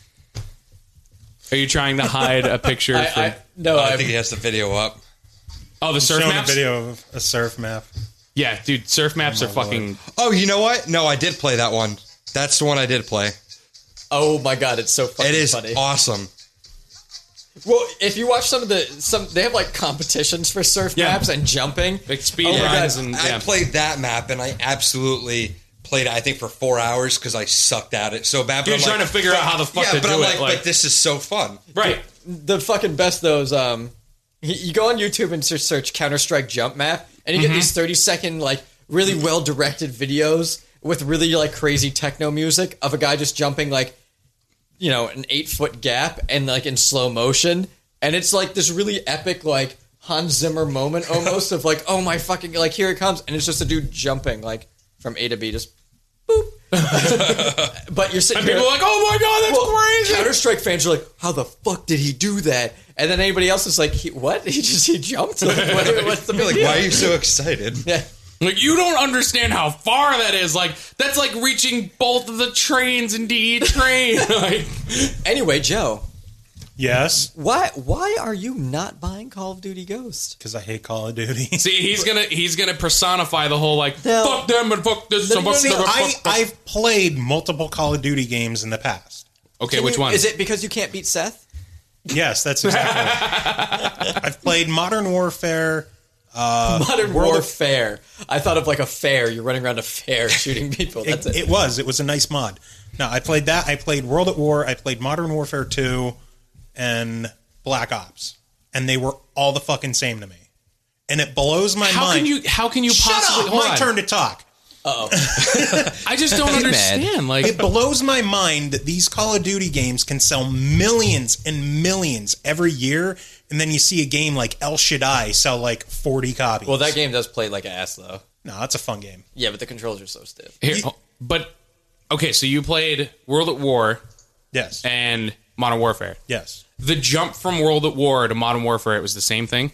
Are you trying to hide a picture? I think he has the video up. Oh, the surf Showing maps. a video of a surf map. Yeah, dude, surf maps are fucking. Oh, you know what? No, I did play that one. That's the one I did play. oh my god, it's so fucking It is funny. awesome. Well, if you watch they have like competitions for surf Yeah. maps and jumping. Like speed Oh my runs God. and I played that map and I absolutely played it, I think, for 4 hours because I sucked at it so bad. But You're I'm trying like, to figure out how the fuck yeah, to but do I'm it. like, Like, but this is so fun. right. The fucking best though is you go on YouTube and search Counter-Strike jump map and you get these 30-second like really well directed videos with really like crazy techno music of a guy just jumping like, you know, an 8-foot gap and like in slow motion, and it's like this really epic like Hans Zimmer moment almost of like, oh my fucking, like here it comes, and it's just a dude jumping like from A to B, just boop. But you're sitting And here, people are like, oh my god, that's crazy. Counter-Strike fans are like, how the fuck did he do that? And then anybody else is like, what? He jumped? Like, what's the You're like, big why are deal? you so excited? Yeah. Like, you don't understand how far that is. Like, that's like reaching both of the trains into each train. Like, Anyway, Joe, Yes, why are you not buying Call of Duty Ghost? because I hate Call of Duty. see, he's gonna personify the whole like No. fuck them and fuck this. No, and no, fuck no, them and I, fuck them. I've played multiple Call of Duty games in the past. Okay, Can which you- one? Is it because you can't beat Seth? Yes, that's exactly right. I've played Modern Warfare. Modern World of- Warfare. I thought of like a fair. You're running around a fair shooting people. That's it. It was a nice mod. No, I played that. I played World at War. I played Modern Warfare 2 and Black Ops. And they were all the fucking same to me. And it blows my how mind. can you Shut possibly? up! Hold My on. turn to talk. I just don't understand. Like, It blows my mind that these Call of Duty games can sell millions and millions every year, and then you see a game like El Shaddai sell like 40 copies. Well, that game does play like ass though. No, that's a fun game. Yeah, but the controls are so stiff. here, but okay, so you played World at War Yes. and Modern Warfare. Yes. The jump from World at War to Modern Warfare, it was the same thing.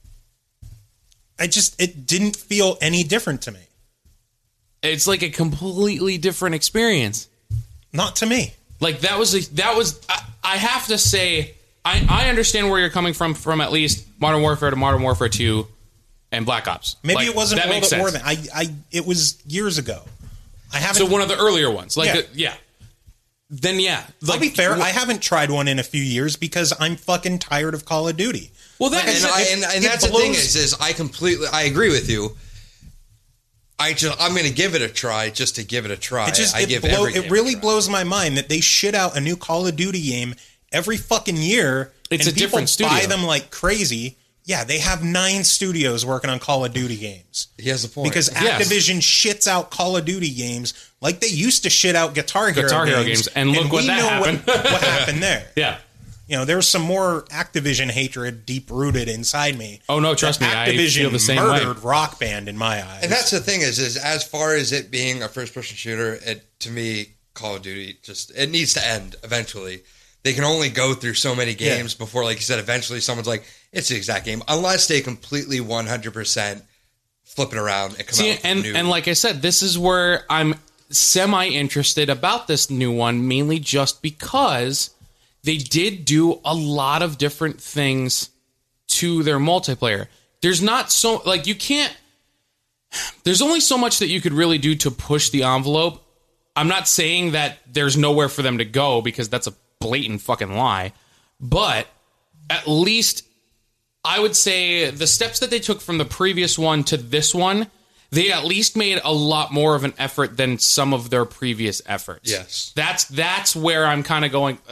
It didn't feel any different to me. It's like a completely different experience. Not to me. Like that was I have to say I understand where you're coming from at least Modern Warfare to Modern Warfare 2 and Black Ops. Maybe Like, it wasn't that World makes at War sense. then. It was years ago. I haven't. So one of the earlier ones, like Yeah. yeah. Then yeah, I'll like, be fair. I haven't tried one in a few years because I'm fucking tired of Call of Duty. Well, that Like I is said, And it that's the thing blows- is I agree with you. I'm going to give it a try just to give it a try. It really blows my mind that they shit out a new Call of Duty game every fucking year. It's and a different people buy studio. them like crazy. Yeah, they have 9 studios working on Call of Duty games. He has a point. Because Yes. Activision shits out Call of Duty games like they used to shit out Guitar Hero games. and look what we that know happened. what happened there. yeah. You know, there's some more Activision hatred deep rooted inside me. Oh, no, trust me, I Activision feel the same murdered way. Rock Band in my eyes. And that's the thing is as far as it being a first-person shooter, to me, Call of Duty it needs to end eventually. They can only go through so many games before, like you said, eventually someone's like, it's the exact game. Unless they completely 100% flip it around and come See, out with and new. and like I said, this is where I'm semi-interested about this new one, mainly just because they did do a lot of different things to their multiplayer. There's not so, like, you can't, there's only so much that you could really do to push the envelope. I'm not saying that there's nowhere for them to go because that's a blatant fucking lie, but at least I would say the steps that they took from the previous one to this one, they at least made a lot more of an effort than some of their previous efforts. Yes. That's where I'm kind of going,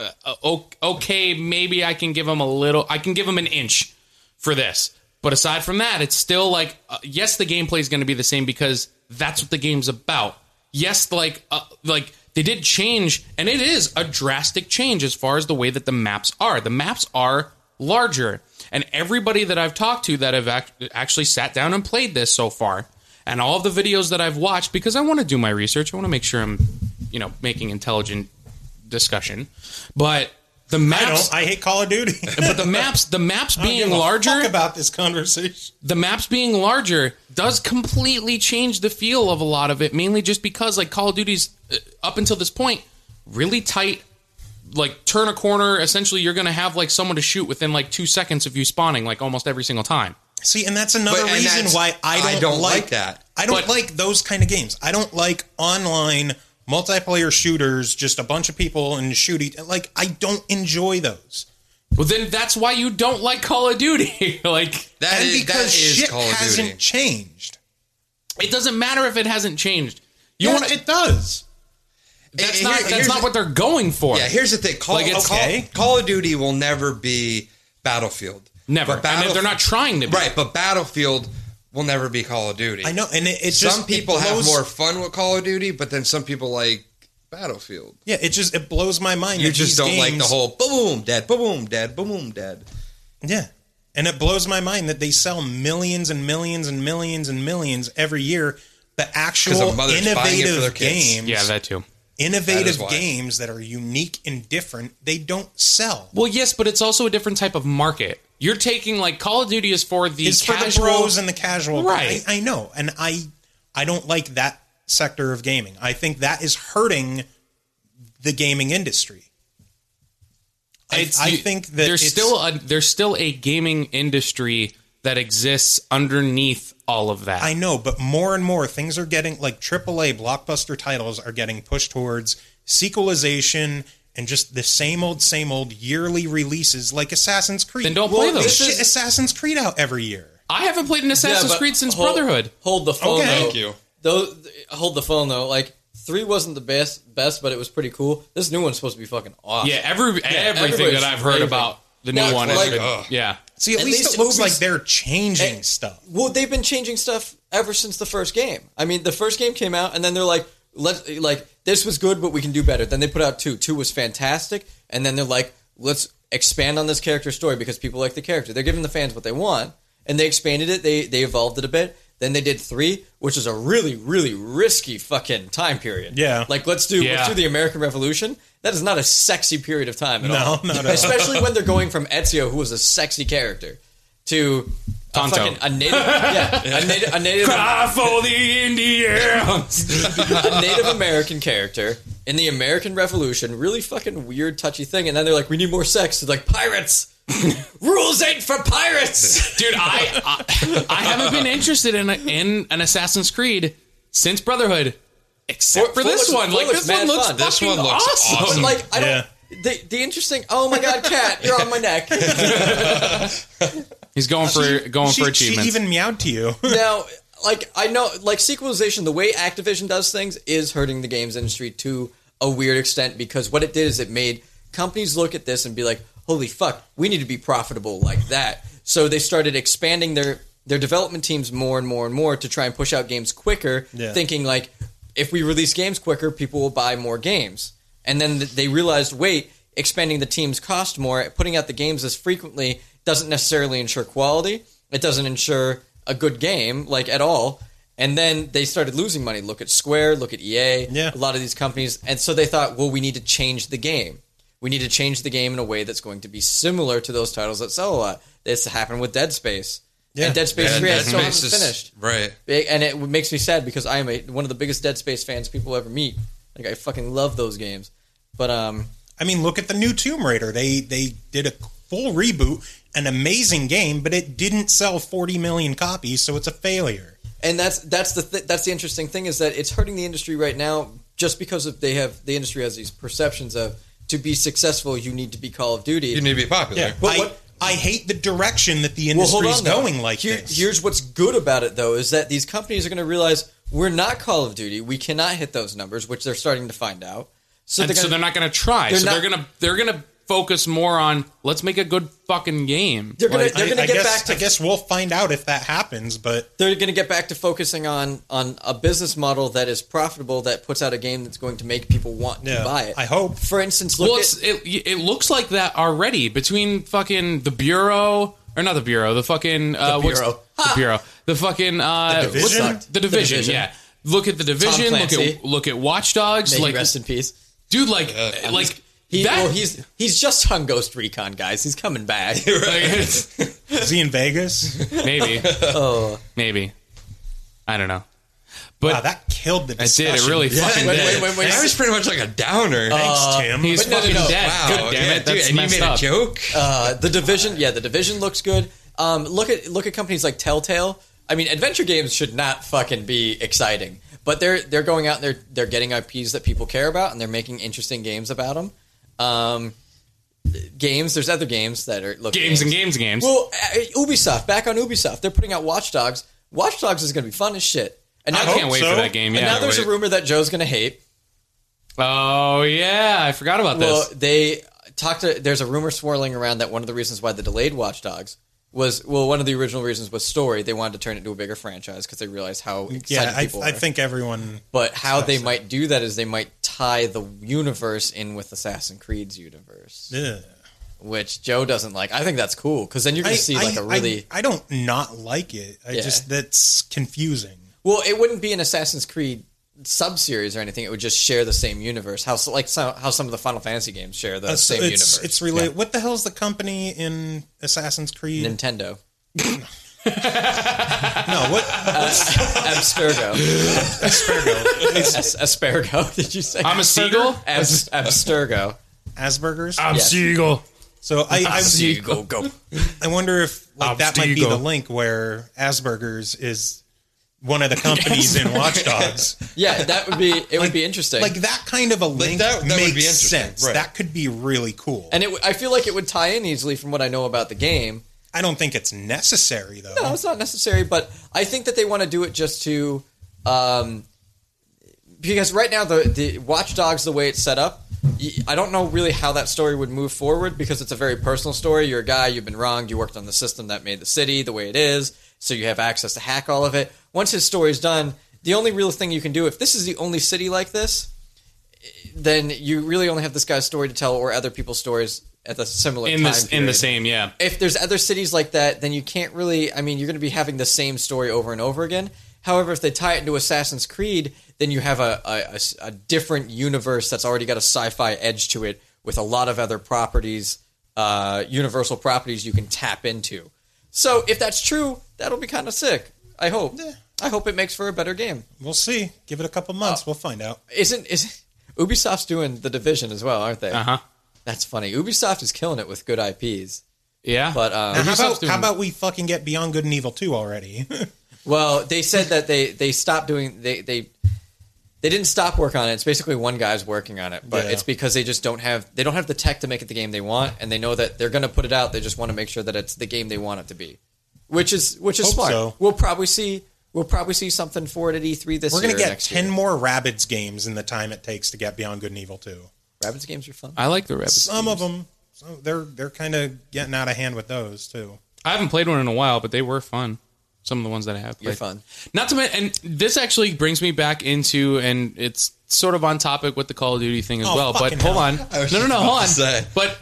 okay, maybe I can give them an inch for this. But aside from that, it's still like, yes, the gameplay is going to be the same because that's what the game's about. Yes, like they did change, and it is a drastic change as far as the way that the maps are. The maps are larger, and everybody that I've talked to that have actually sat down and played this so far, and all of the videos that I've watched, because I want to do my research, I want to make sure I'm, making intelligent discussion. But the maps, I hate Call of Duty. but the maps being larger. Fuck about this conversation. The maps being larger does completely change the feel of a lot of it, mainly just because like Call of Duty's up until this point really tight. Like turn a corner, essentially you're going to have like someone to shoot within like 2 seconds of you spawning, like almost every single time. See, and that's another reason why I don't like that. I don't like those kind of games. I don't like online multiplayer shooters, just a bunch of people and shooting. Like, I don't enjoy those. Well, then that's why you don't like Call of Duty. Because shit Call of Duty. hasn't changed. It doesn't matter if it hasn't changed. It does. That's not what they're going for. Yeah, here's the thing. Call of Duty will never be Battlefield. Never. And they're not trying to be. Right, but Battlefield will never be Call of Duty. I know, and some people have more fun with Call of Duty, but then some people like Battlefield. Yeah, it blows my mind. You just don't like the whole boom, dead, boom, dead, boom, dead. Yeah. And it blows my mind that they sell millions and millions and millions and millions every year, but actual innovative games. Yeah, that too. Innovative games that are unique and different, they don't sell. Well, yes, but it's also a different type of market. You're taking, like, Call of Duty is for the casual... for the pros and the casual. Right. I know, and I don't like that sector of gaming. I think that is hurting the gaming industry. I think that there's still a gaming industry that exists underneath all of that. I know, but more and more things are getting, like AAA blockbuster titles are getting pushed towards sequelization and just the same old yearly releases like Assassin's Creed. Then don't play those. There's Assassin's Creed out every year. I haven't played an Assassin's Creed since Brotherhood. Hold the phone, Okay. though. Thank you. Hold the phone, though. Like, 3 wasn't the best, but it was pretty cool. This new one's supposed to be fucking awesome. Yeah, everything that I've heard raving. about the new one. Yeah. See, at least it looks like they're changing stuff. Well, they've been changing stuff ever since the first game. I mean, the first game came out, and then they're like, this was good, but we can do better. Then they put out 2. 2 was fantastic, and then they're like, let's expand on this character story because people like the character. They're giving the fans what they want, and they expanded it. They evolved it a bit. Then they did 3, which is a really, really risky fucking time period. Yeah. Like, let's do the American Revolution. That is not a sexy period of time at all. No, not at all. Especially when they're going from Ezio, who was a sexy character, to Tonto. a native Cry for the Indians. a Native American character in the American Revolution. Really fucking weird, touchy thing. And then they're like, we need more sex. They're like, pirates. Rules ain't for pirates. Dude, I haven't been interested in an Assassin's Creed since Brotherhood. Except for this one. Like, this one looks This one looks awesome. But, like, I don't... The interesting... Oh, my God, cat, you're on my neck. He's going for achievements. She even meowed to you. Now, like, I know... Like, sequelization, the way Activision does things is hurting the games industry to a weird extent, because what it did is it made companies look at this and be like, holy fuck, we need to be profitable like that. So they started expanding their development teams more and more and more to try and push out games quicker, thinking like, if we release games quicker, people will buy more games. And then they realized, wait, expanding the teams cost more. Putting out the games as frequently doesn't necessarily ensure quality. It doesn't ensure a good game, like, at all. And then they started losing money. Look at Square, look at EA, a lot of these companies. And so they thought, well, we need to change the game. We need to change the game in a way that's going to be similar to those titles that sell a lot. This happened with Dead Space. Yeah. And Dead Space 3 I still haven't finished. Right. And it makes me sad because I am one of the biggest Dead Space fans people ever meet. Like, I fucking love those games. But, I mean, look at the new Tomb Raider. They did a full reboot, an amazing game, but it didn't sell 40 million copies, so it's a failure. And that's the interesting thing is that it's hurting the industry right now just because the industry has these perceptions of, to be successful, you need to be Call of Duty. You need to be popular. Yeah. I hate the direction that the industry is going like this. Here's what's good about it, though, is that these companies are going to realize we're not Call of Duty. We cannot hit those numbers, which they're starting to find out. So they're not going to try. They're going to focus more on let's make a good fucking game. They're going to get back to. I guess we'll find out if that happens, but they're going to get back to focusing on a business model that is profitable, that puts out a game that's going to make people want to buy it. I hope. For instance, it looks like that already between fucking the Bureau or not the Bureau, the fucking Bureau. the Bureau, the fucking The Division? The Division. Yeah, look at the Division. Look at Watch Dogs. May he rest in peace, dude. He's just on Ghost Recon, guys. He's coming back. Is he in Vegas? Maybe. Maybe. I don't know. But wow, that killed the discussion. It did. It really fucking did. Wait. That was pretty much like a downer. Thanks, Tim. He's fucking dead. Wow. God damn it. That's dude, and messed you made up. a joke? The Division, the Division looks good. Look at companies like Telltale. I mean, adventure games should not fucking be exciting, but they're going out and they're getting IPs that people care about, and they're making interesting games about them. Games. There's other games that are games. Well, Ubisoft. Back on Ubisoft, they're putting out Watch Dogs. Watch Dogs is going to be fun as shit. And I can't wait for that game. And Yeah. now there's a rumor that Joe's going to hate. Oh yeah, I forgot about this. Well, there's a rumor swirling around that one of the reasons why they delayed Watch Dogs was one of the original reasons was story. They wanted to turn it into a bigger franchise because they realized how excited people are. I think everyone. But how they might do that is they might tie the universe in with Assassin's Creed's universe, which Joe doesn't like. I think that's cool because then you're going to see like a really. I don't not like it. That's confusing. Well, it wouldn't be an Assassin's Creed sub-series or anything. It would just share the same universe. How some of the Final Fantasy games share the same universe. It's related. What the hell is the company in Assassin's Creed? Nintendo. No, what? Abstergo. Aspergo. Did you say? I'm a seagull. Abstergo. Asperger's. I'm Yes. seagull. So Go. I wonder if that might be Abstergo. the link where Asperger's is one of the companies in Watch Dogs. Yeah, that would be. It would be interesting. Like that kind of a link that makes would be interesting, sense. right. That could be really cool. And I feel like it would tie in easily from what I know about the game. I don't think it's necessary though. No, it's not necessary, but I think that they want to do it just to, because right now the Watch Dogs, the way it's set up, I don't know really how that story would move forward because it's a very personal story. You're a guy, you've been wronged, you worked on the system that made the city the way it is, so you have access to hack all of it. Once his story's done, the only real thing you can do, if this is the only city like this, then you really only have this guy's story to tell or other people's stories at the similar time period. In the same, yeah. If there's other cities like that, then you can't really. I mean, you're going to be having the same story over and over again. However, if they tie it into Assassin's Creed, then you have a different universe that's already got a sci-fi edge to it with a lot of other properties, universal properties you can tap into. So if that's true, that'll be kind of sick. I hope. Yeah. I hope it makes for a better game. We'll see. Give it a couple months. We'll find out. Isn't Ubisoft's doing The Division as well, aren't they? Uh huh. That's funny. Ubisoft is killing it with good IPs. Yeah. But Now, how about we fucking get Beyond Good and Evil 2 already? well, they said that they stopped doing they didn't stop work on it. It's basically one guy's working on it, but it's because they just don't have the tech to make it the game they want, and they know that they're going to put it out. They just want to make sure that it's the game they want it to be, which is Hope smart. so. We'll probably see something for it at E3 this year. We're going to get next 10 year. more Rabbids games in the time it takes to get Beyond Good and Evil 2. Rabbids games are fun. I like the rabbits. Some of them, they're kind of getting out of hand with those too. I haven't played one in a while, but they were fun. Some of the ones that I have played. You're fun. Not to mention, and this actually brings me back into, and it's sort of on topic with the Call of Duty thing as well. But fucking hold hell. on, no, hold on. But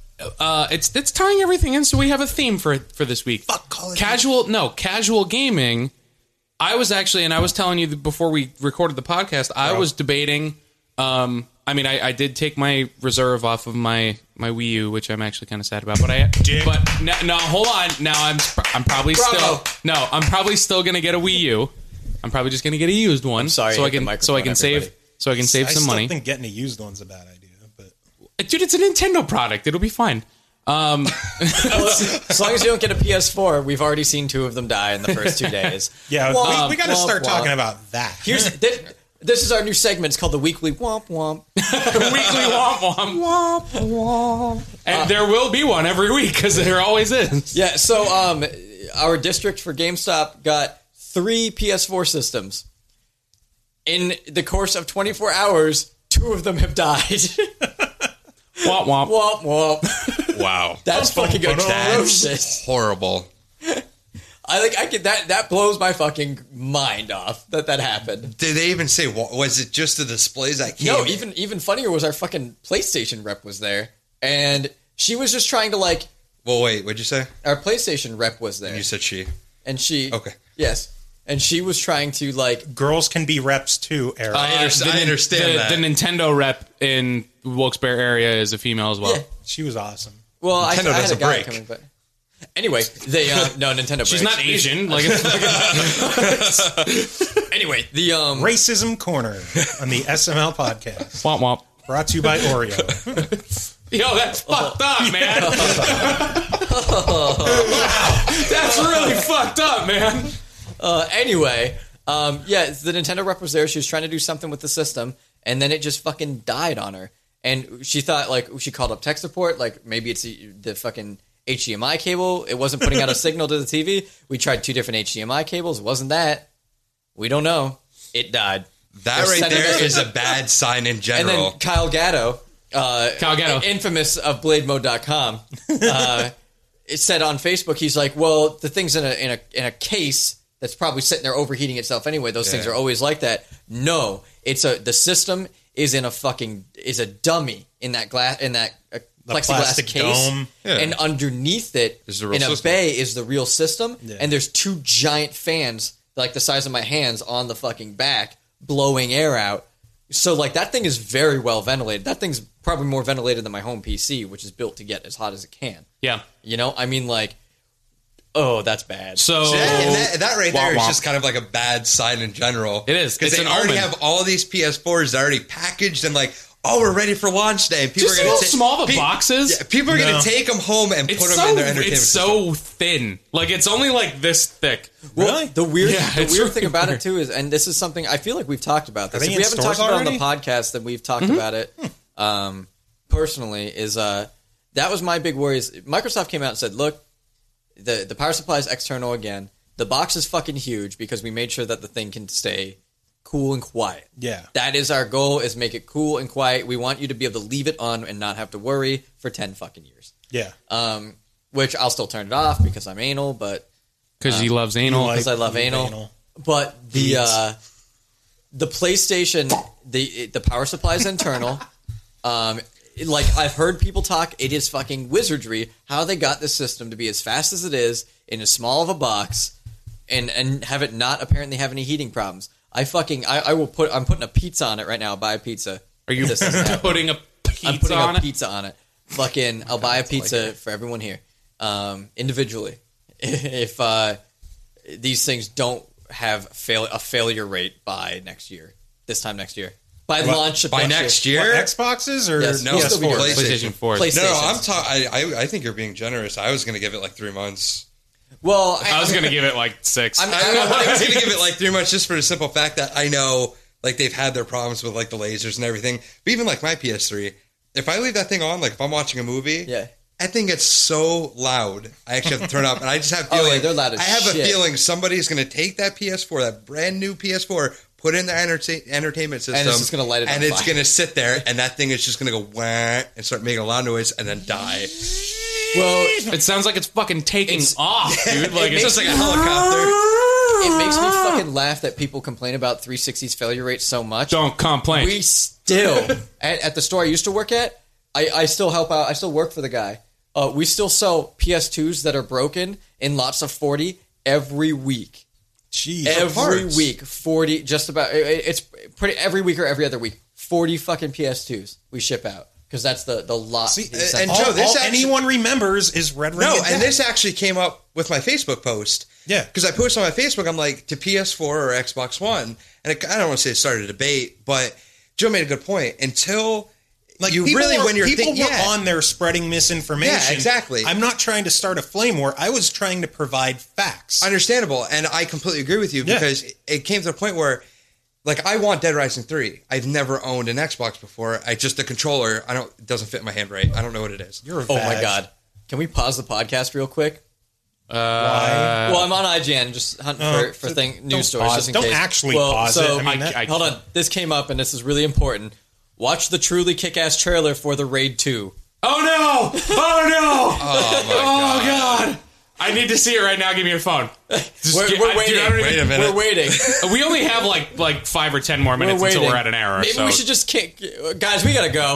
it's tying everything in, so we have a theme for this week. Fuck Call of Duty. Casual gaming. I was actually, and I was telling you before we recorded the podcast, I was debating. I mean, I did take my reserve off of my Wii U, which I'm actually kind of sad about. But no, hold on. Now I'm probably still gonna get a Wii U. I'm probably just gonna get a used one. I'm sorry, so I hit the can microphone, save some money. I think getting a used one's a bad idea, but Dude, it's a Nintendo product. It'll be fine. As long as you don't get a PS4, we've already seen 2 of them die in the first 2 days. yeah, we got to start talking about that. This is our new segment. It's called the Weekly Womp Womp. Weekly womp womp. Womp Womp. And there will be one every week because there always is. Yeah, so our district for GameStop got 3 PS4 systems. In the course of 24 hours, 2 of them have died. Womp womp. Womp womp. Wow. That's fucking That's atrocious. horrible. I could that blows my fucking mind off that happened. Did they even say, was it just the displays that came? No, even funnier was our fucking PlayStation rep was there, and she was just trying to like. Well, wait, what'd you say? Our PlayStation rep was there. You said she. And she. Okay. Yes. And she was trying to like. Girls can be reps too, Eric. I understand that. The Nintendo rep in Wilkes-Barre area is a female as well. Yeah. She was awesome. Well, I Nintendo had a doesn't guy break. coming, but anyway, they no Nintendo. She's breaks. not Asian. Like, Anyway, the Racism Corner on the SML podcast. womp womp. Brought to you by Oreo. Yo, that's fucked up, man. That's really fucked up, man. Anyway, yeah, the Nintendo rep was there. She was trying to do something with the system, and then it just fucking died on her. And she thought, like, she called up tech support, like, maybe it's the fucking HDMI cable. It wasn't putting out a signal to the TV. We tried 2 different HDMI cables. It wasn't that. We don't know. It died. That They're right sending there us- is a bad sign in And general. then Kyle Gatto, Gatto. infamous of BladeMode.com, it said on Facebook, he's like, well, the thing's in a case that's probably sitting there overheating itself anyway. Those things are always like that. No, the system is a dummy in that glass, in that plexiglass plastic case, dome. Yeah. and underneath it Is the real in a system. bay is the real system. Yeah. And there's 2 giant fans like the size of my hands on the fucking back blowing air out. So like that thing is very well ventilated. That thing's probably more ventilated than my home PC, which is built to get as hot as it can. Yeah. You know, I mean, like, oh, that's bad. So and that right there Womp is womp. just kind of like a bad sign in general. It is. Because It's they an already omen. have all these PS4s already packaged and like, oh, we're ready for launch day. And people Just are see going how to small the box is? Yeah, people are going No. to take them home and put It's them in their entertainment it's system. so thin. Like, it's only like this thick. Really? The weird, Yeah, the it's weird really thing about weird. it too is, and this is something I feel like we've talked about this. Are they If in we haven't stores talked about it on already? the podcast, then we've talked about it personally. Is that was my big worry? Is Microsoft came out and said, "Look, the power supply is external again. The box is fucking huge because we made sure that the thing can stay cool and quiet. Yeah. That is our goal: is make it cool and quiet. We want you to be able to leave it on and not have to worry for 10 fucking years. Yeah. Which I'll still turn it off because I'm anal, but." Because he loves anal. Because I love anal. But the PlayStation, the power supply is internal. Like I've heard people talk, it is fucking wizardry how they got this system to be as fast as it is in as small of a box, and have it not apparently have any heating problems. I'm putting a pizza on it right now. I'll buy a pizza. Are you This doesn't happen. putting a pizza I'm putting on a it? pizza on it. Fucking, I'll buy a pizza for everyone here, individually. If these things don't have a failure rate by next year, this time next year, by launch of By next year? What, Xboxes or Yes. No, Yes, PS4? PlayStation 4. PlayStation. No, I'm I think you're being generous. I was going to give it like 3 months. Well, I was going to give it like 6. I was going to give it like 3 months just for the simple fact that I know like they've had their problems with like the lasers and everything. But even like my PS3, if I leave that thing on, like if I'm watching a movie, Yeah. that thing gets so loud. I actually have to turn it up, and I just have a Oh, feeling. yeah, they're loud as I have shit. a feeling somebody's going to take that PS4, that brand new PS4, put it in their entertainment system, And it's just gonna light it on and it's fire. going to sit there, and that thing is just going to go wah and start making a loud noise, and then die. well, It sounds like it's fucking taking off, dude. Like, It's it's just like a helicopter. it makes me fucking laugh that people complain about 360's failure rate so much. don't complain. We still at the store I used to work at, I still help out. I still work for the guy. We still sell PS2s that are broken in lots of 40 every week. Jeez. Every parts. week, 40. Just about. It's pretty every week or every other week. 40 fucking PS2s we ship out because that's the lot. See, he sent and us. Joe, all, this all actually- anyone remembers is Red Ring No, of Death. and this actually came up with my Facebook post. Yeah. Because I posted on my Facebook, I'm like, to PS4 or Xbox One. And I don't want to say it started a debate, but Joe made a good point. Until Like you people really, were, when you're people thinking, were on there spreading misinformation. Yeah, exactly. I'm not trying to start a flame war. I was trying to provide facts. understandable. And I completely agree with you Yeah. because it came to the point where like I want Dead Rising 3. I've never owned an Xbox before. The controller, it doesn't fit my hand right. I don't know what it is. You're a Oh my vag. god. Can we pause the podcast real quick? Why? Well, I'm on IGN just hunting for news stories pause. just in Don't case. actually pause it. I mean, that- hold on. This came up and this is really important. Watch the truly kick-ass trailer for The Raid 2. Oh no! Oh no! Oh my Oh god. god! I need to see it right now. Give me your phone. Just We're dude, waiting. I don't even- Wait a minute. We're waiting. We only have like 5 or 10 more minutes We're until waiting. we're at an hour. Maybe so we should just kick. Guys, we gotta go.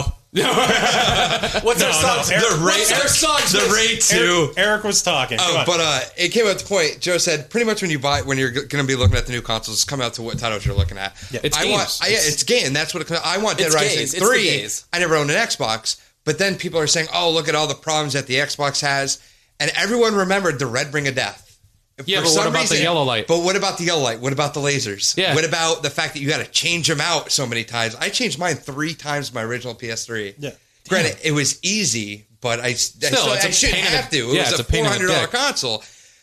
What's our song? Eric- What's our song? The Raid 2. Eric was talking. Come on. But it came up to the point. Joe said pretty much when you're going to be looking at the new consoles, come out to what titles you're looking at. Yeah. It's I games. want. It's game. That's what I want. Dead It's Rising gays. It's the 3. gays. I never owned an Xbox, but then people are saying, "Oh, look at all the problems that the Xbox has," and everyone remembered the red ring of death. Yeah, For but what some about the yellow light? But what about the yellow light? What about the lasers? Yeah. What about the fact that you got to change them out so many times? I changed mine 3 times my original PS3. Yeah. Granted, it was easy, but I it's a shouldn't pain in the- have to. It yeah, was it's a a pain in the $400 dick. console.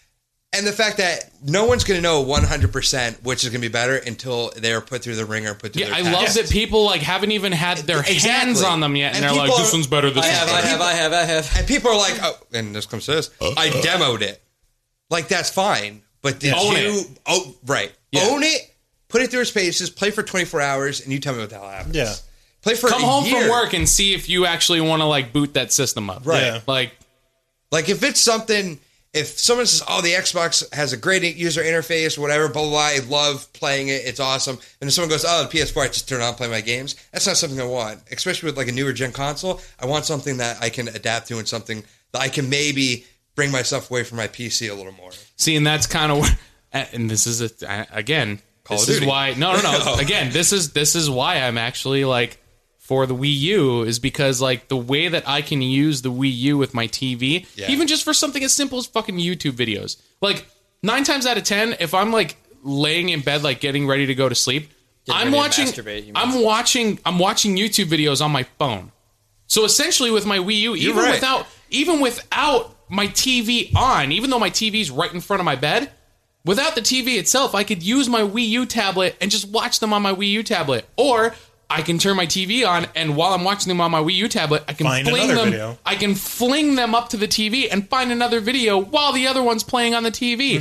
And the fact that no one's going to know 100% which is going to be better until they're put through the ringer, put through Yeah, their I test. love that people like haven't even had their Exactly. hands on them yet, and, And they're like, people "This are- one's better." This I one's have. better. And people are like, oh, and this comes to this, I demoed it. Like, that's fine. But did Own you... it. Oh, right. Yeah. Own it, put it through its paces, play for 24 hours, and you tell me what the hell happens. Yeah. Play for Come a home year. from work and see if you actually want to like boot that system up. Right. Yeah. Like, Like, if it's something... If someone says, oh, the Xbox has a great user interface, whatever, blah, blah, blah, I love playing it, it's awesome. And if someone goes, oh, the PS4, I just turn it on and play my games, that's not something I want. Especially with, like, a newer gen console, I want something that I can adapt to and something that I can maybe bring myself away from my PC a little more. see, and that's kind of where, and this is again, Call this of is Duty. why. No. Again, this is why I'm actually like for the Wii U is because like the way that I can use the Wii U with my TV, Yeah. even just for something as simple as fucking YouTube videos. Like 9 times out of 10, if I'm like laying in bed, like getting ready to go to sleep, Getting I'm ready to watching. masturbate, you mean. I'm watching YouTube videos on my phone. So essentially, with my Wii U, even right. without my TV on, even though my TV's right in front of my bed, without the TV itself, I could use my Wii U tablet and just watch them on my Wii U tablet. Or I can turn my TV on, and while I'm watching them on my Wii U tablet, I can Find fling another them. video. I can fling them up to the TV and find another video while the other one's playing on the TV.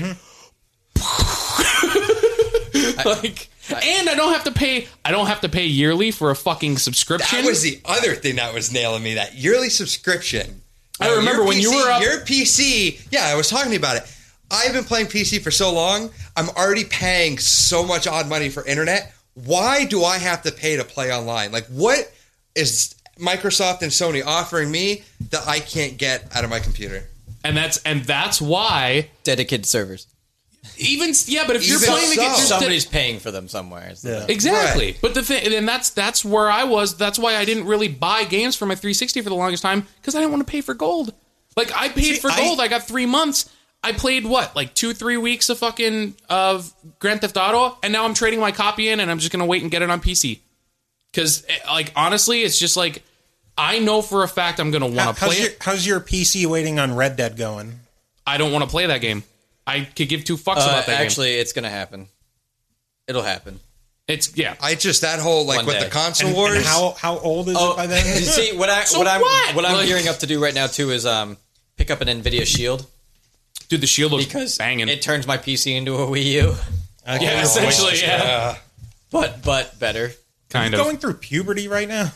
Like, and I don't have to pay. I don't have to pay yearly for a fucking subscription. That was the other thing that was nailing me, that yearly subscription. I Now, remember your when you PC were up- Your PC, yeah, I was talking to you about it. I've been playing PC for so long, I'm already paying so much odd money for internet. Why do I have to pay to play online? Like, what is Microsoft and Sony offering me that I can't get out of my computer? and that's why Dedicated servers. but if you're Even playing the game, so. there's Somebody's paying for them somewhere. is the Yeah. thing. exactly. Right. But the thing, and that's where I was. That's why I didn't really buy games for my 360 for the longest time because I didn't want to pay for gold. Like I paid for gold. I got 3 months. I played what, like 2-3 weeks of fucking of Grand Theft Auto, and now I'm trading my copy in, and I'm just gonna wait and get it on PC. Because like honestly, it's just like I know for a fact I'm gonna want to play it. How's your PC waiting on Red Dead going? I don't want to play that game. I could give 2 fucks about that game. Actually, it's gonna happen. It'll happen. It's yeah. I just, that whole, like, One with day. the console And wars. how old is it by then? You see, what I'm Like- gearing up to do right now too is pick up an Nvidia Shield Dude, the Shield looks because banging. it turns my PC into a Wii U, Okay, yeah, essentially, yeah. but better. Kind of. Going through puberty right now.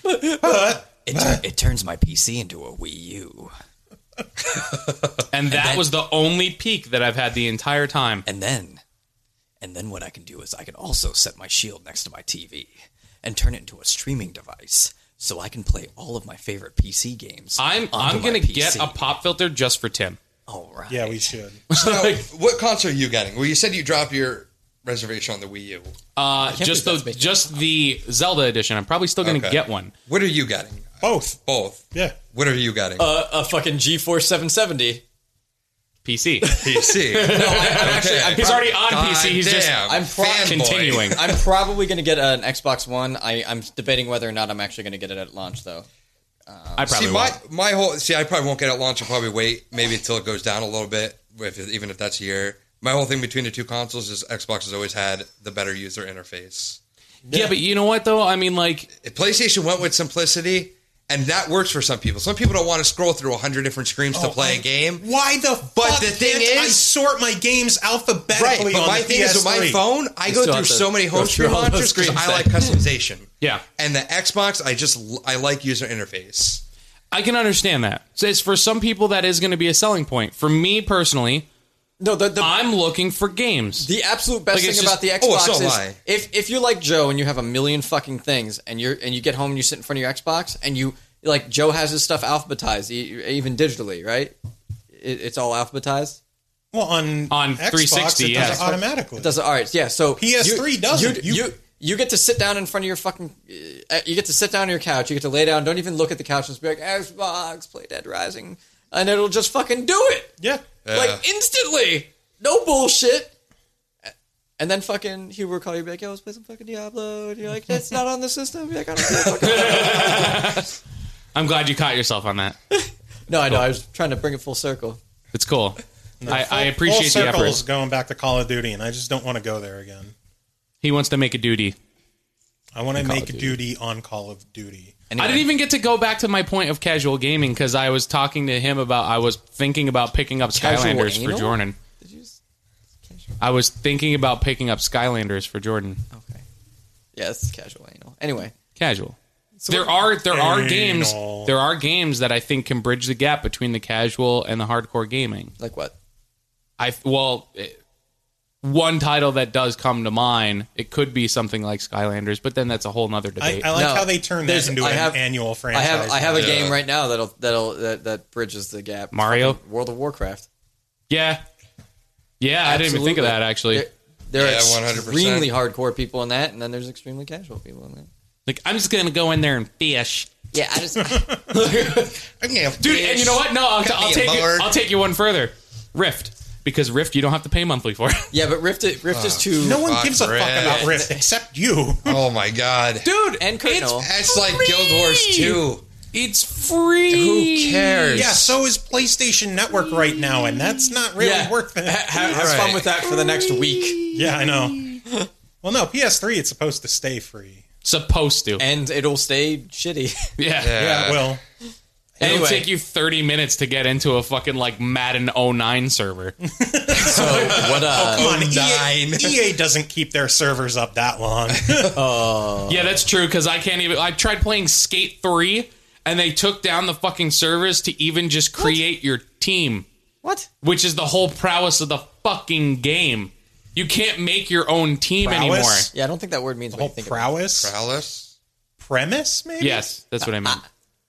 It turns my PC into a Wii U, And that was the only peak that I've had the entire time. and then what I can do is I can also set my Shield next to my TV and turn it into a streaming device, so I can play all of my favorite PC games. I'm onto my gonna get PC. a pop filter just for Tim. All right. Yeah, we should. So, what console are you getting? Well, you said you dropped your reservation on the Wii U. Just believe that's just the Zelda edition. I'm probably still gonna Okay. get one. What are you getting? Both. Both. Yeah. What are you getting? A fucking GeForce 770. PC. PC. He's already on PC. He's just I'm fanboy. continuing. I'm probably going to get an Xbox One. I'm debating whether or not I'm actually going to get it at launch, though. I probably See, won't. I probably won't get it at launch. I'll probably wait maybe until it goes down a little bit, even if that's a year. My whole thing between the two consoles is Xbox has always had the better user interface. Yeah, but you know what though? I mean, like PlayStation went with simplicity, and that works for some people. Some people don't want to scroll through 100 different screens to play a game. Why the fuck the thing can't I is- sort my games alphabetically Right, but on my the thing is with my PS3? phone, I go still through have to so many go home through screen all those launchers because screens I then. like customization. yeah. And the Xbox, I like user interface. I can understand that. So it's for some people that is going to be a selling point. For me personally, No, I'm looking for games. the absolute best Like, it's thing about the just- Xbox so am is I. if you're like Joe and you have a million fucking things and you get home and you sit in front of your Xbox and you like Joe has his stuff alphabetized even digitally, right? It's all alphabetized. Well, on On Xbox, 360, it does yes. it automatically. Does it? All right, yeah. So PS3 doesn't. You get to sit down in front of your fucking. You get to sit down on your couch. You get to lay down. Don't even look at the couch and just be like Xbox, play Dead Rising, and it'll just fucking do it Yeah. like instantly. No bullshit. And then fucking Hubert will call you back. Yo, let's play some fucking Diablo. And you're like, that's not on the system. You're like, I don't care. I'm glad you caught yourself on that. No, I know. I was trying to bring it full circle. It's cool. I Full appreciate the circles effort. going back to Call of Duty, and I just don't want to go there again. He wants to make a duty. I want to Call make of a Duty. duty on Call of Duty. Anyway. I didn't even get to go back to my point of casual gaming because I was talking to him about I was thinking about picking up Casual Skylanders for anal? Jordan. Did you just... I was thinking about picking up Skylanders for Jordan. Okay. Yeah, this is casual anal. Anyway. Casual. There are games Anal. there are games that I think can bridge the gap between the casual and the hardcore gaming. Like what? One title that does come to mind, it could be something like Skylanders, but then that's a whole nother I debate. like No, how they turn there's- that into I an have- annual franchise. I have a Yeah. game right now that bridges the gap. Mario? Fucking World of Warcraft. Yeah, I didn't even think of Absolutely. that actually. There are Yeah, 100%. extremely hardcore people in that, and then there's extremely casual people in that. Like I'm just gonna go in there and fish. Yeah, I just Dude, and you know what? No, I'll take you one further. Rift. Because Rift you don't have to pay monthly for. yeah, but Rift is too. no one Fuck gives a fuck Rift. about Rift except you. Oh my god. Dude, And Colonel. It's like Guild Wars 2. It's free. Who cares? Yeah, so is PlayStation Network right now, and that's not really Yeah. worth it. Have Right. fun with that for the next week, Yeah, I know. Well, no, PS3 it's supposed to stay free. Supposed to. and it'll stay shitty. Yeah. Yeah, well, And it'll Anyway. take you 30 minutes to get into a fucking like Madden 09 server. So what? come on, 09. EA doesn't keep their servers up that long. Yeah, that's true because I can't even. I tried playing Skate 3 and they took down the fucking servers to even just create your team, What? which is the whole prowess of the fucking game. You can't make your own team Prowess? anymore. Yeah, I don't think that word means what Whole you think. prowess, Alice? premise, maybe. Yes, that's what I meant.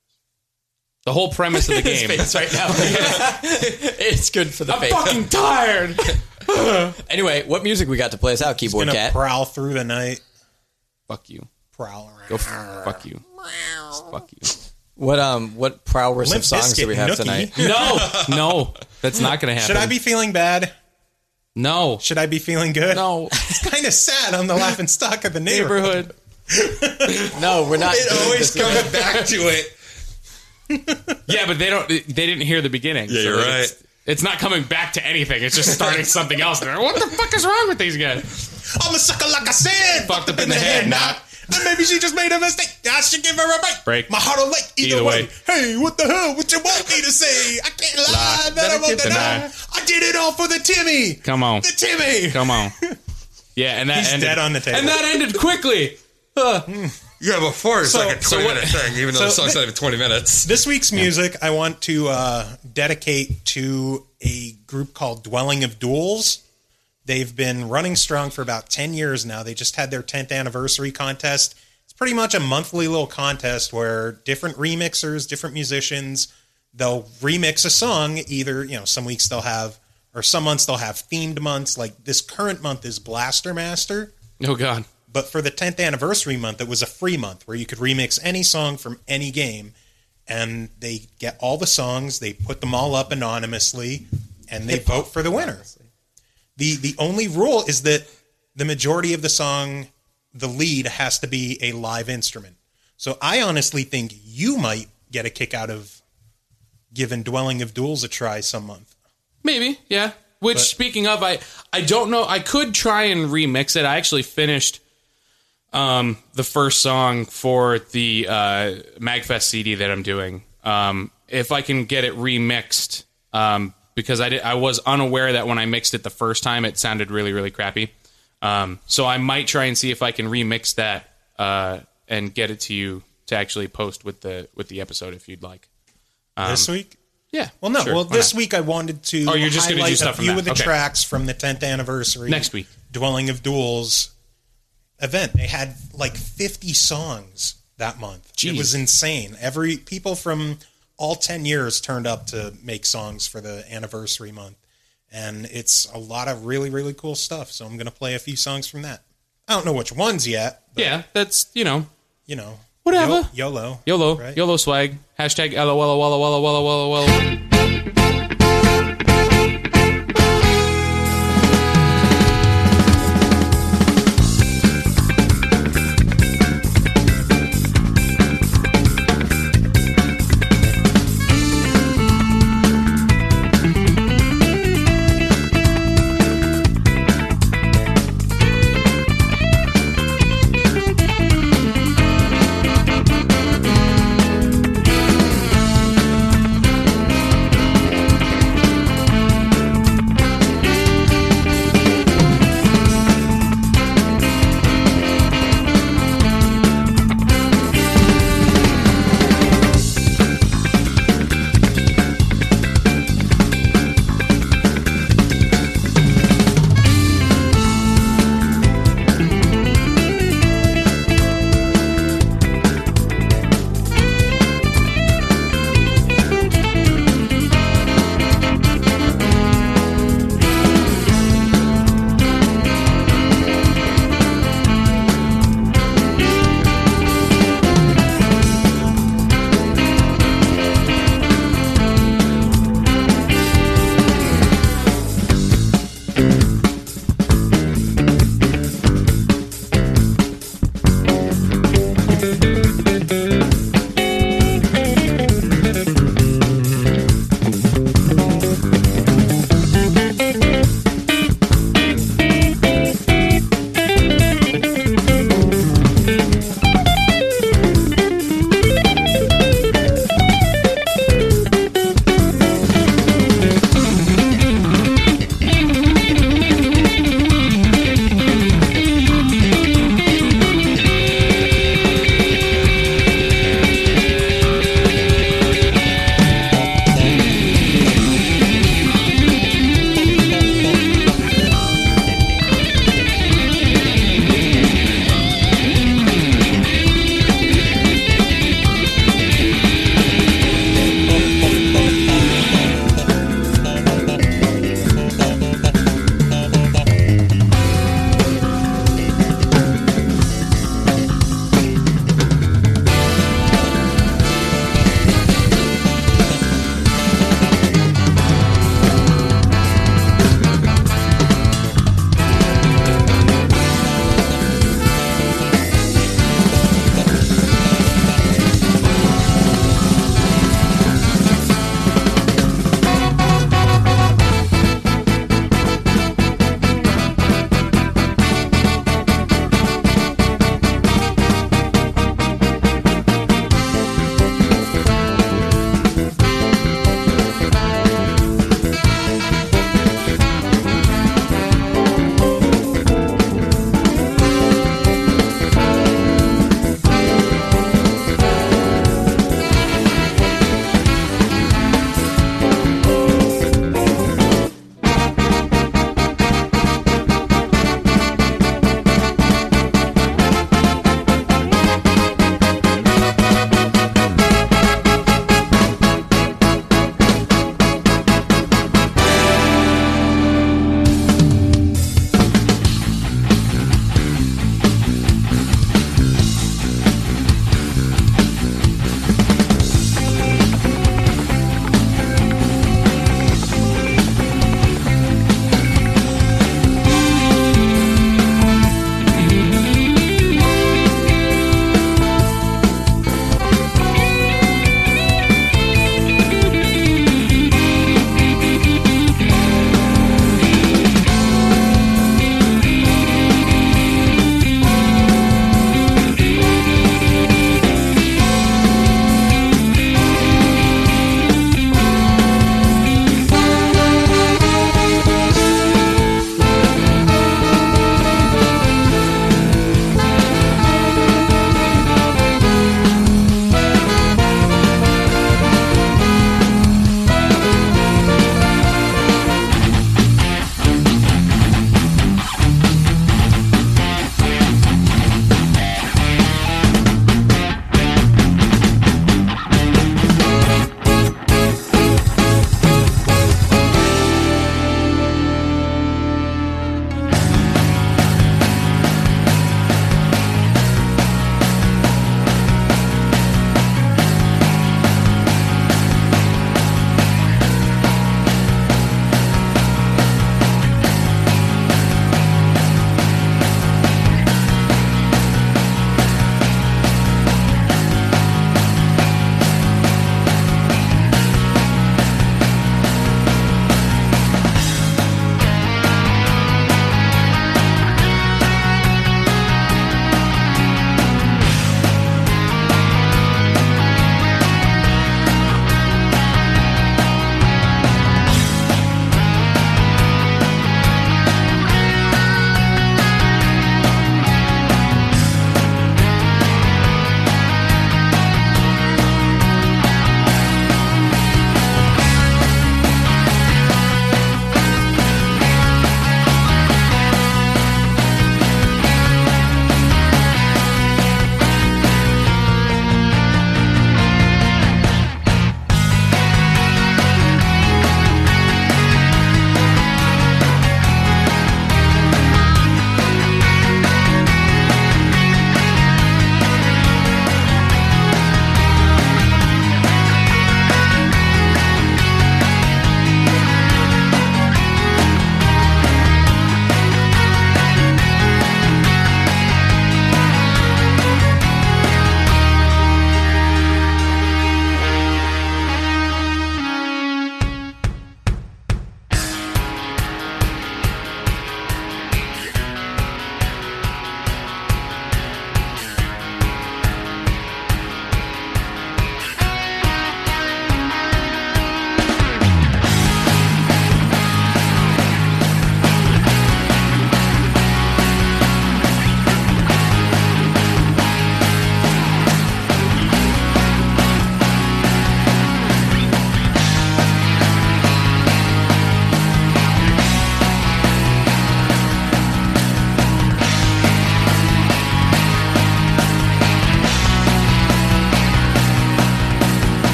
The whole premise of the game. Face right now. It's good for the I'm face. fucking tired. Anyway, what music we got to play us out, keyboard Gonna cat? prowl through the night. Fuck you. Prowl around. Go fuck you. Fuck you. What prowess Limp of songs Bizkit, do we have Nookie. tonight? No, that's not gonna happen. Should I be feeling bad? No. Should I be feeling good? No. It's kind of sad. I'm the laughing stock of the neighborhood. Neighborhood. No, we're not. It always comes back to it. Yeah, but they didn't hear the beginning. Yeah, you're right. It's not coming back to anything. It's just starting something else. They're like, what the fuck is wrong with these guys? I'm a sucker like I said. Fucked up in the head, not. And maybe she just made a mistake. I should give her a break. Break. My heart will like either Either way. way. Hey, what the hell? What you want me to say? I can't lie. That I won't deny. I did it all for the Timmy. Come on. The Timmy. Come on. Yeah, and that He's ended, dead on the table. And that ended quickly. Yeah, before it's like a 20 so what- minute thing, even though the song's not even 20 minutes. This week's music I want to dedicate to a group called Dwelling of Duels. They've been running strong for about 10 years now. They just had their 10th anniversary contest. It's pretty much a monthly little contest where different remixers, different musicians, they'll remix a song. Either, some weeks they'll have, or some months they'll have themed months. Like this current month is Blaster Master. Oh, God. But for the 10th anniversary month, it was a free month where you could remix any song from any game. And they get all the songs, they put them all up anonymously, and they vote for the winner. The only rule is that the majority of the song, the lead, has to be a live instrument. So I honestly think you might get a kick out of giving Dwelling of Duels a try some month. Maybe, yeah. Which, speaking of, I don't know. I could try and remix it. I actually finished the first song for the MagFest CD that I'm doing. If I can get it remixed, because I was unaware that when I mixed it the first time, it sounded really, really crappy. So I might try and see if I can remix that and get it to you to actually post with the episode if you'd like. This week? Yeah. Well, no. Sure, Well, why this not? week I wanted to Oh, you're just gonna do highlight stuff a from few that. of the Okay. tracks from the 10th anniversary Next week. Dwelling of Duels event. They had like 50 songs that month. Jeez. It was insane. People from all 10 years turned up to make songs for the anniversary month. And it's a lot of really, really cool stuff. So I'm going to play a few songs from that. I don't know which ones yet. But, Yeah, that's, YOLO. whatever. YOLO. Right? YOLO swag. Hashtag LOL.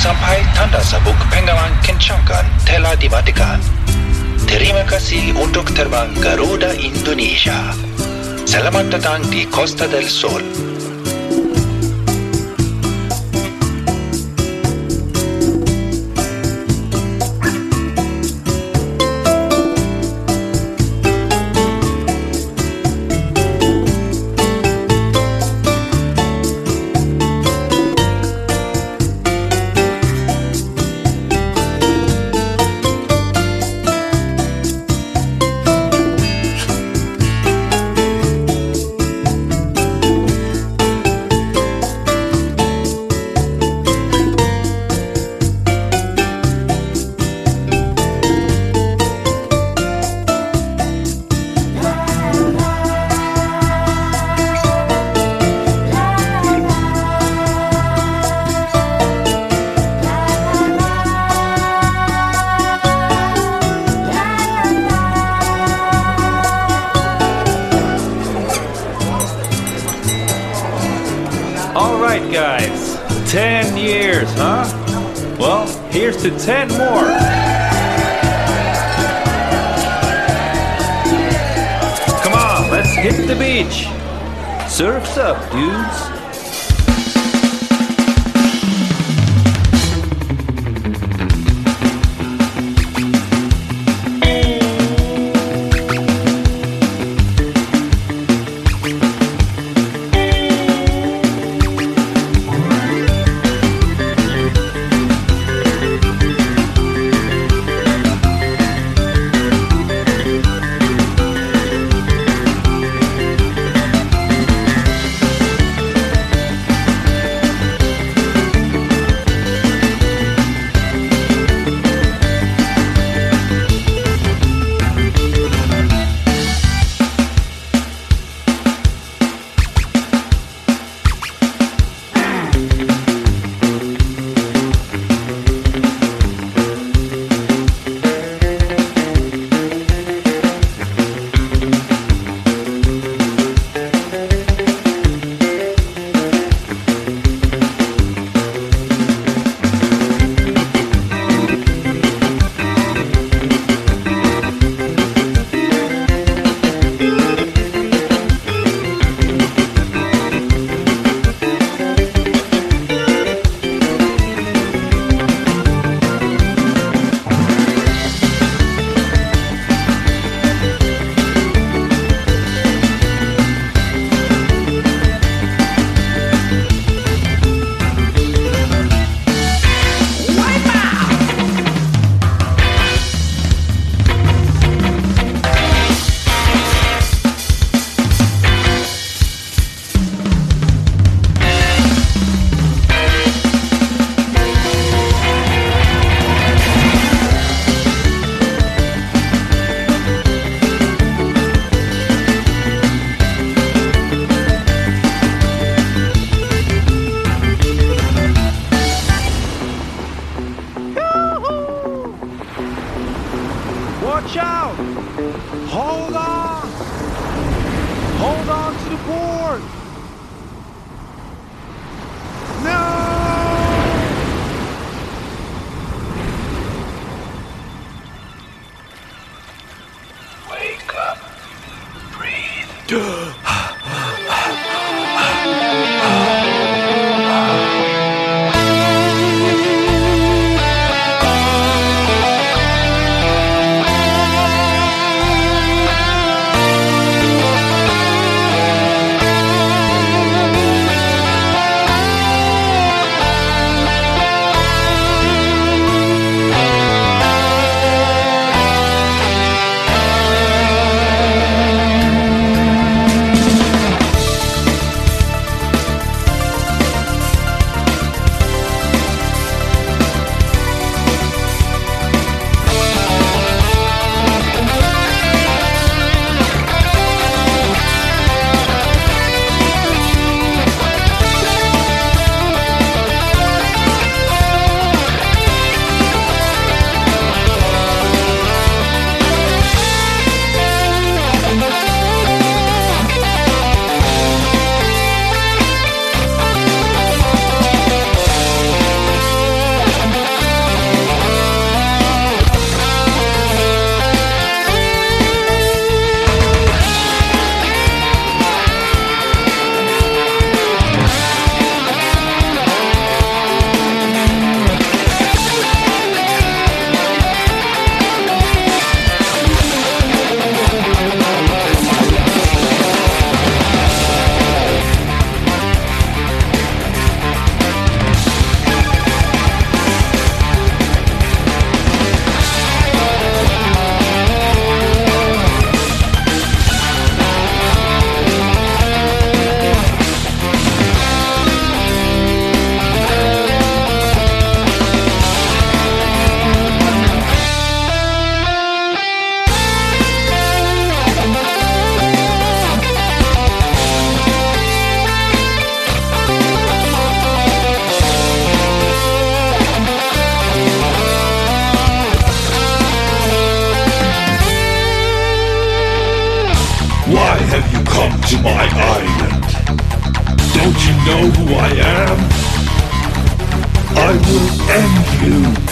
sampai tanda sabuk penggalan kencangkan telah dimatikan. Terima kasih untuk terbang Garuda Indonesia. Selamat datang di Costa del Sol. All right, guys. 10 years, huh? Well, here's to 10 more. Come on, let's hit the beach. Surf's up, dudes. Watch out! Hold on! Hold on to the board! No! Wake up. Breathe. Why have you come to my island? Don't you know who I am? I will end you.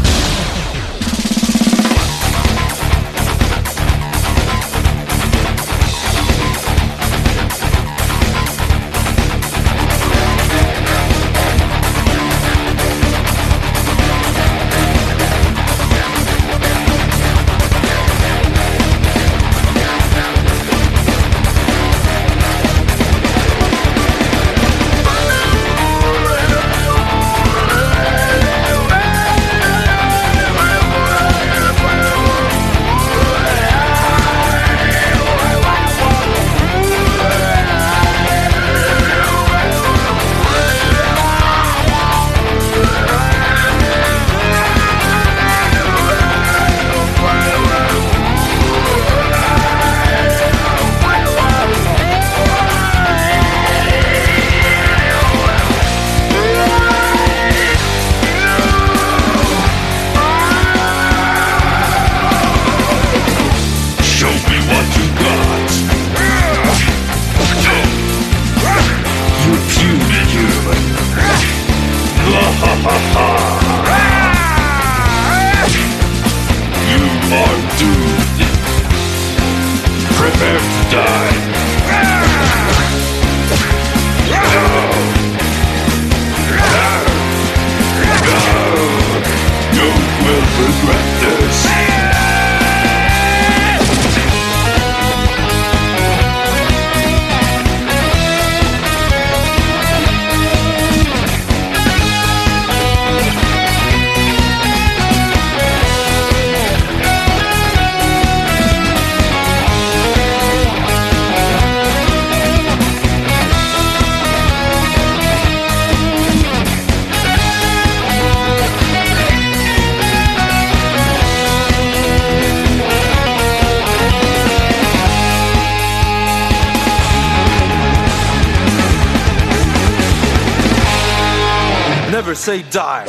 Never say die.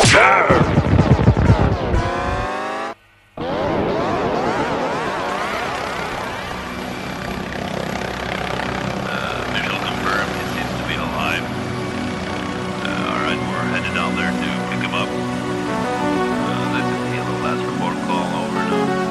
Visual confirmed. He seems to be alive. Alright, we're headed down there to pick him up. This is the last report call. Over now.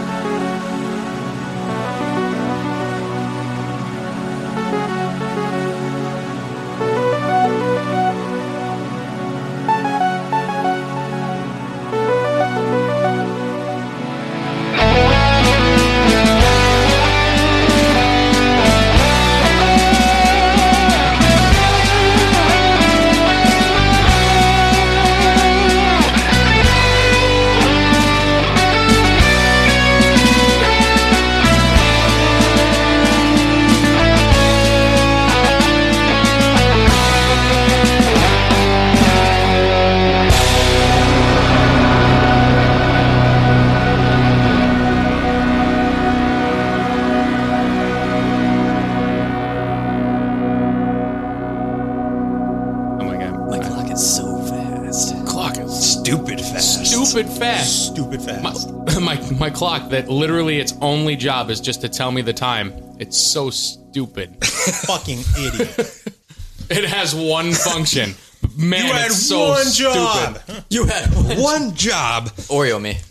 Stupid fast. My clock that literally its only job is just to tell me the time. It's so stupid. Fucking idiot. It has one function. Man, You had it's so one stupid. job. You had One job. Oreo me.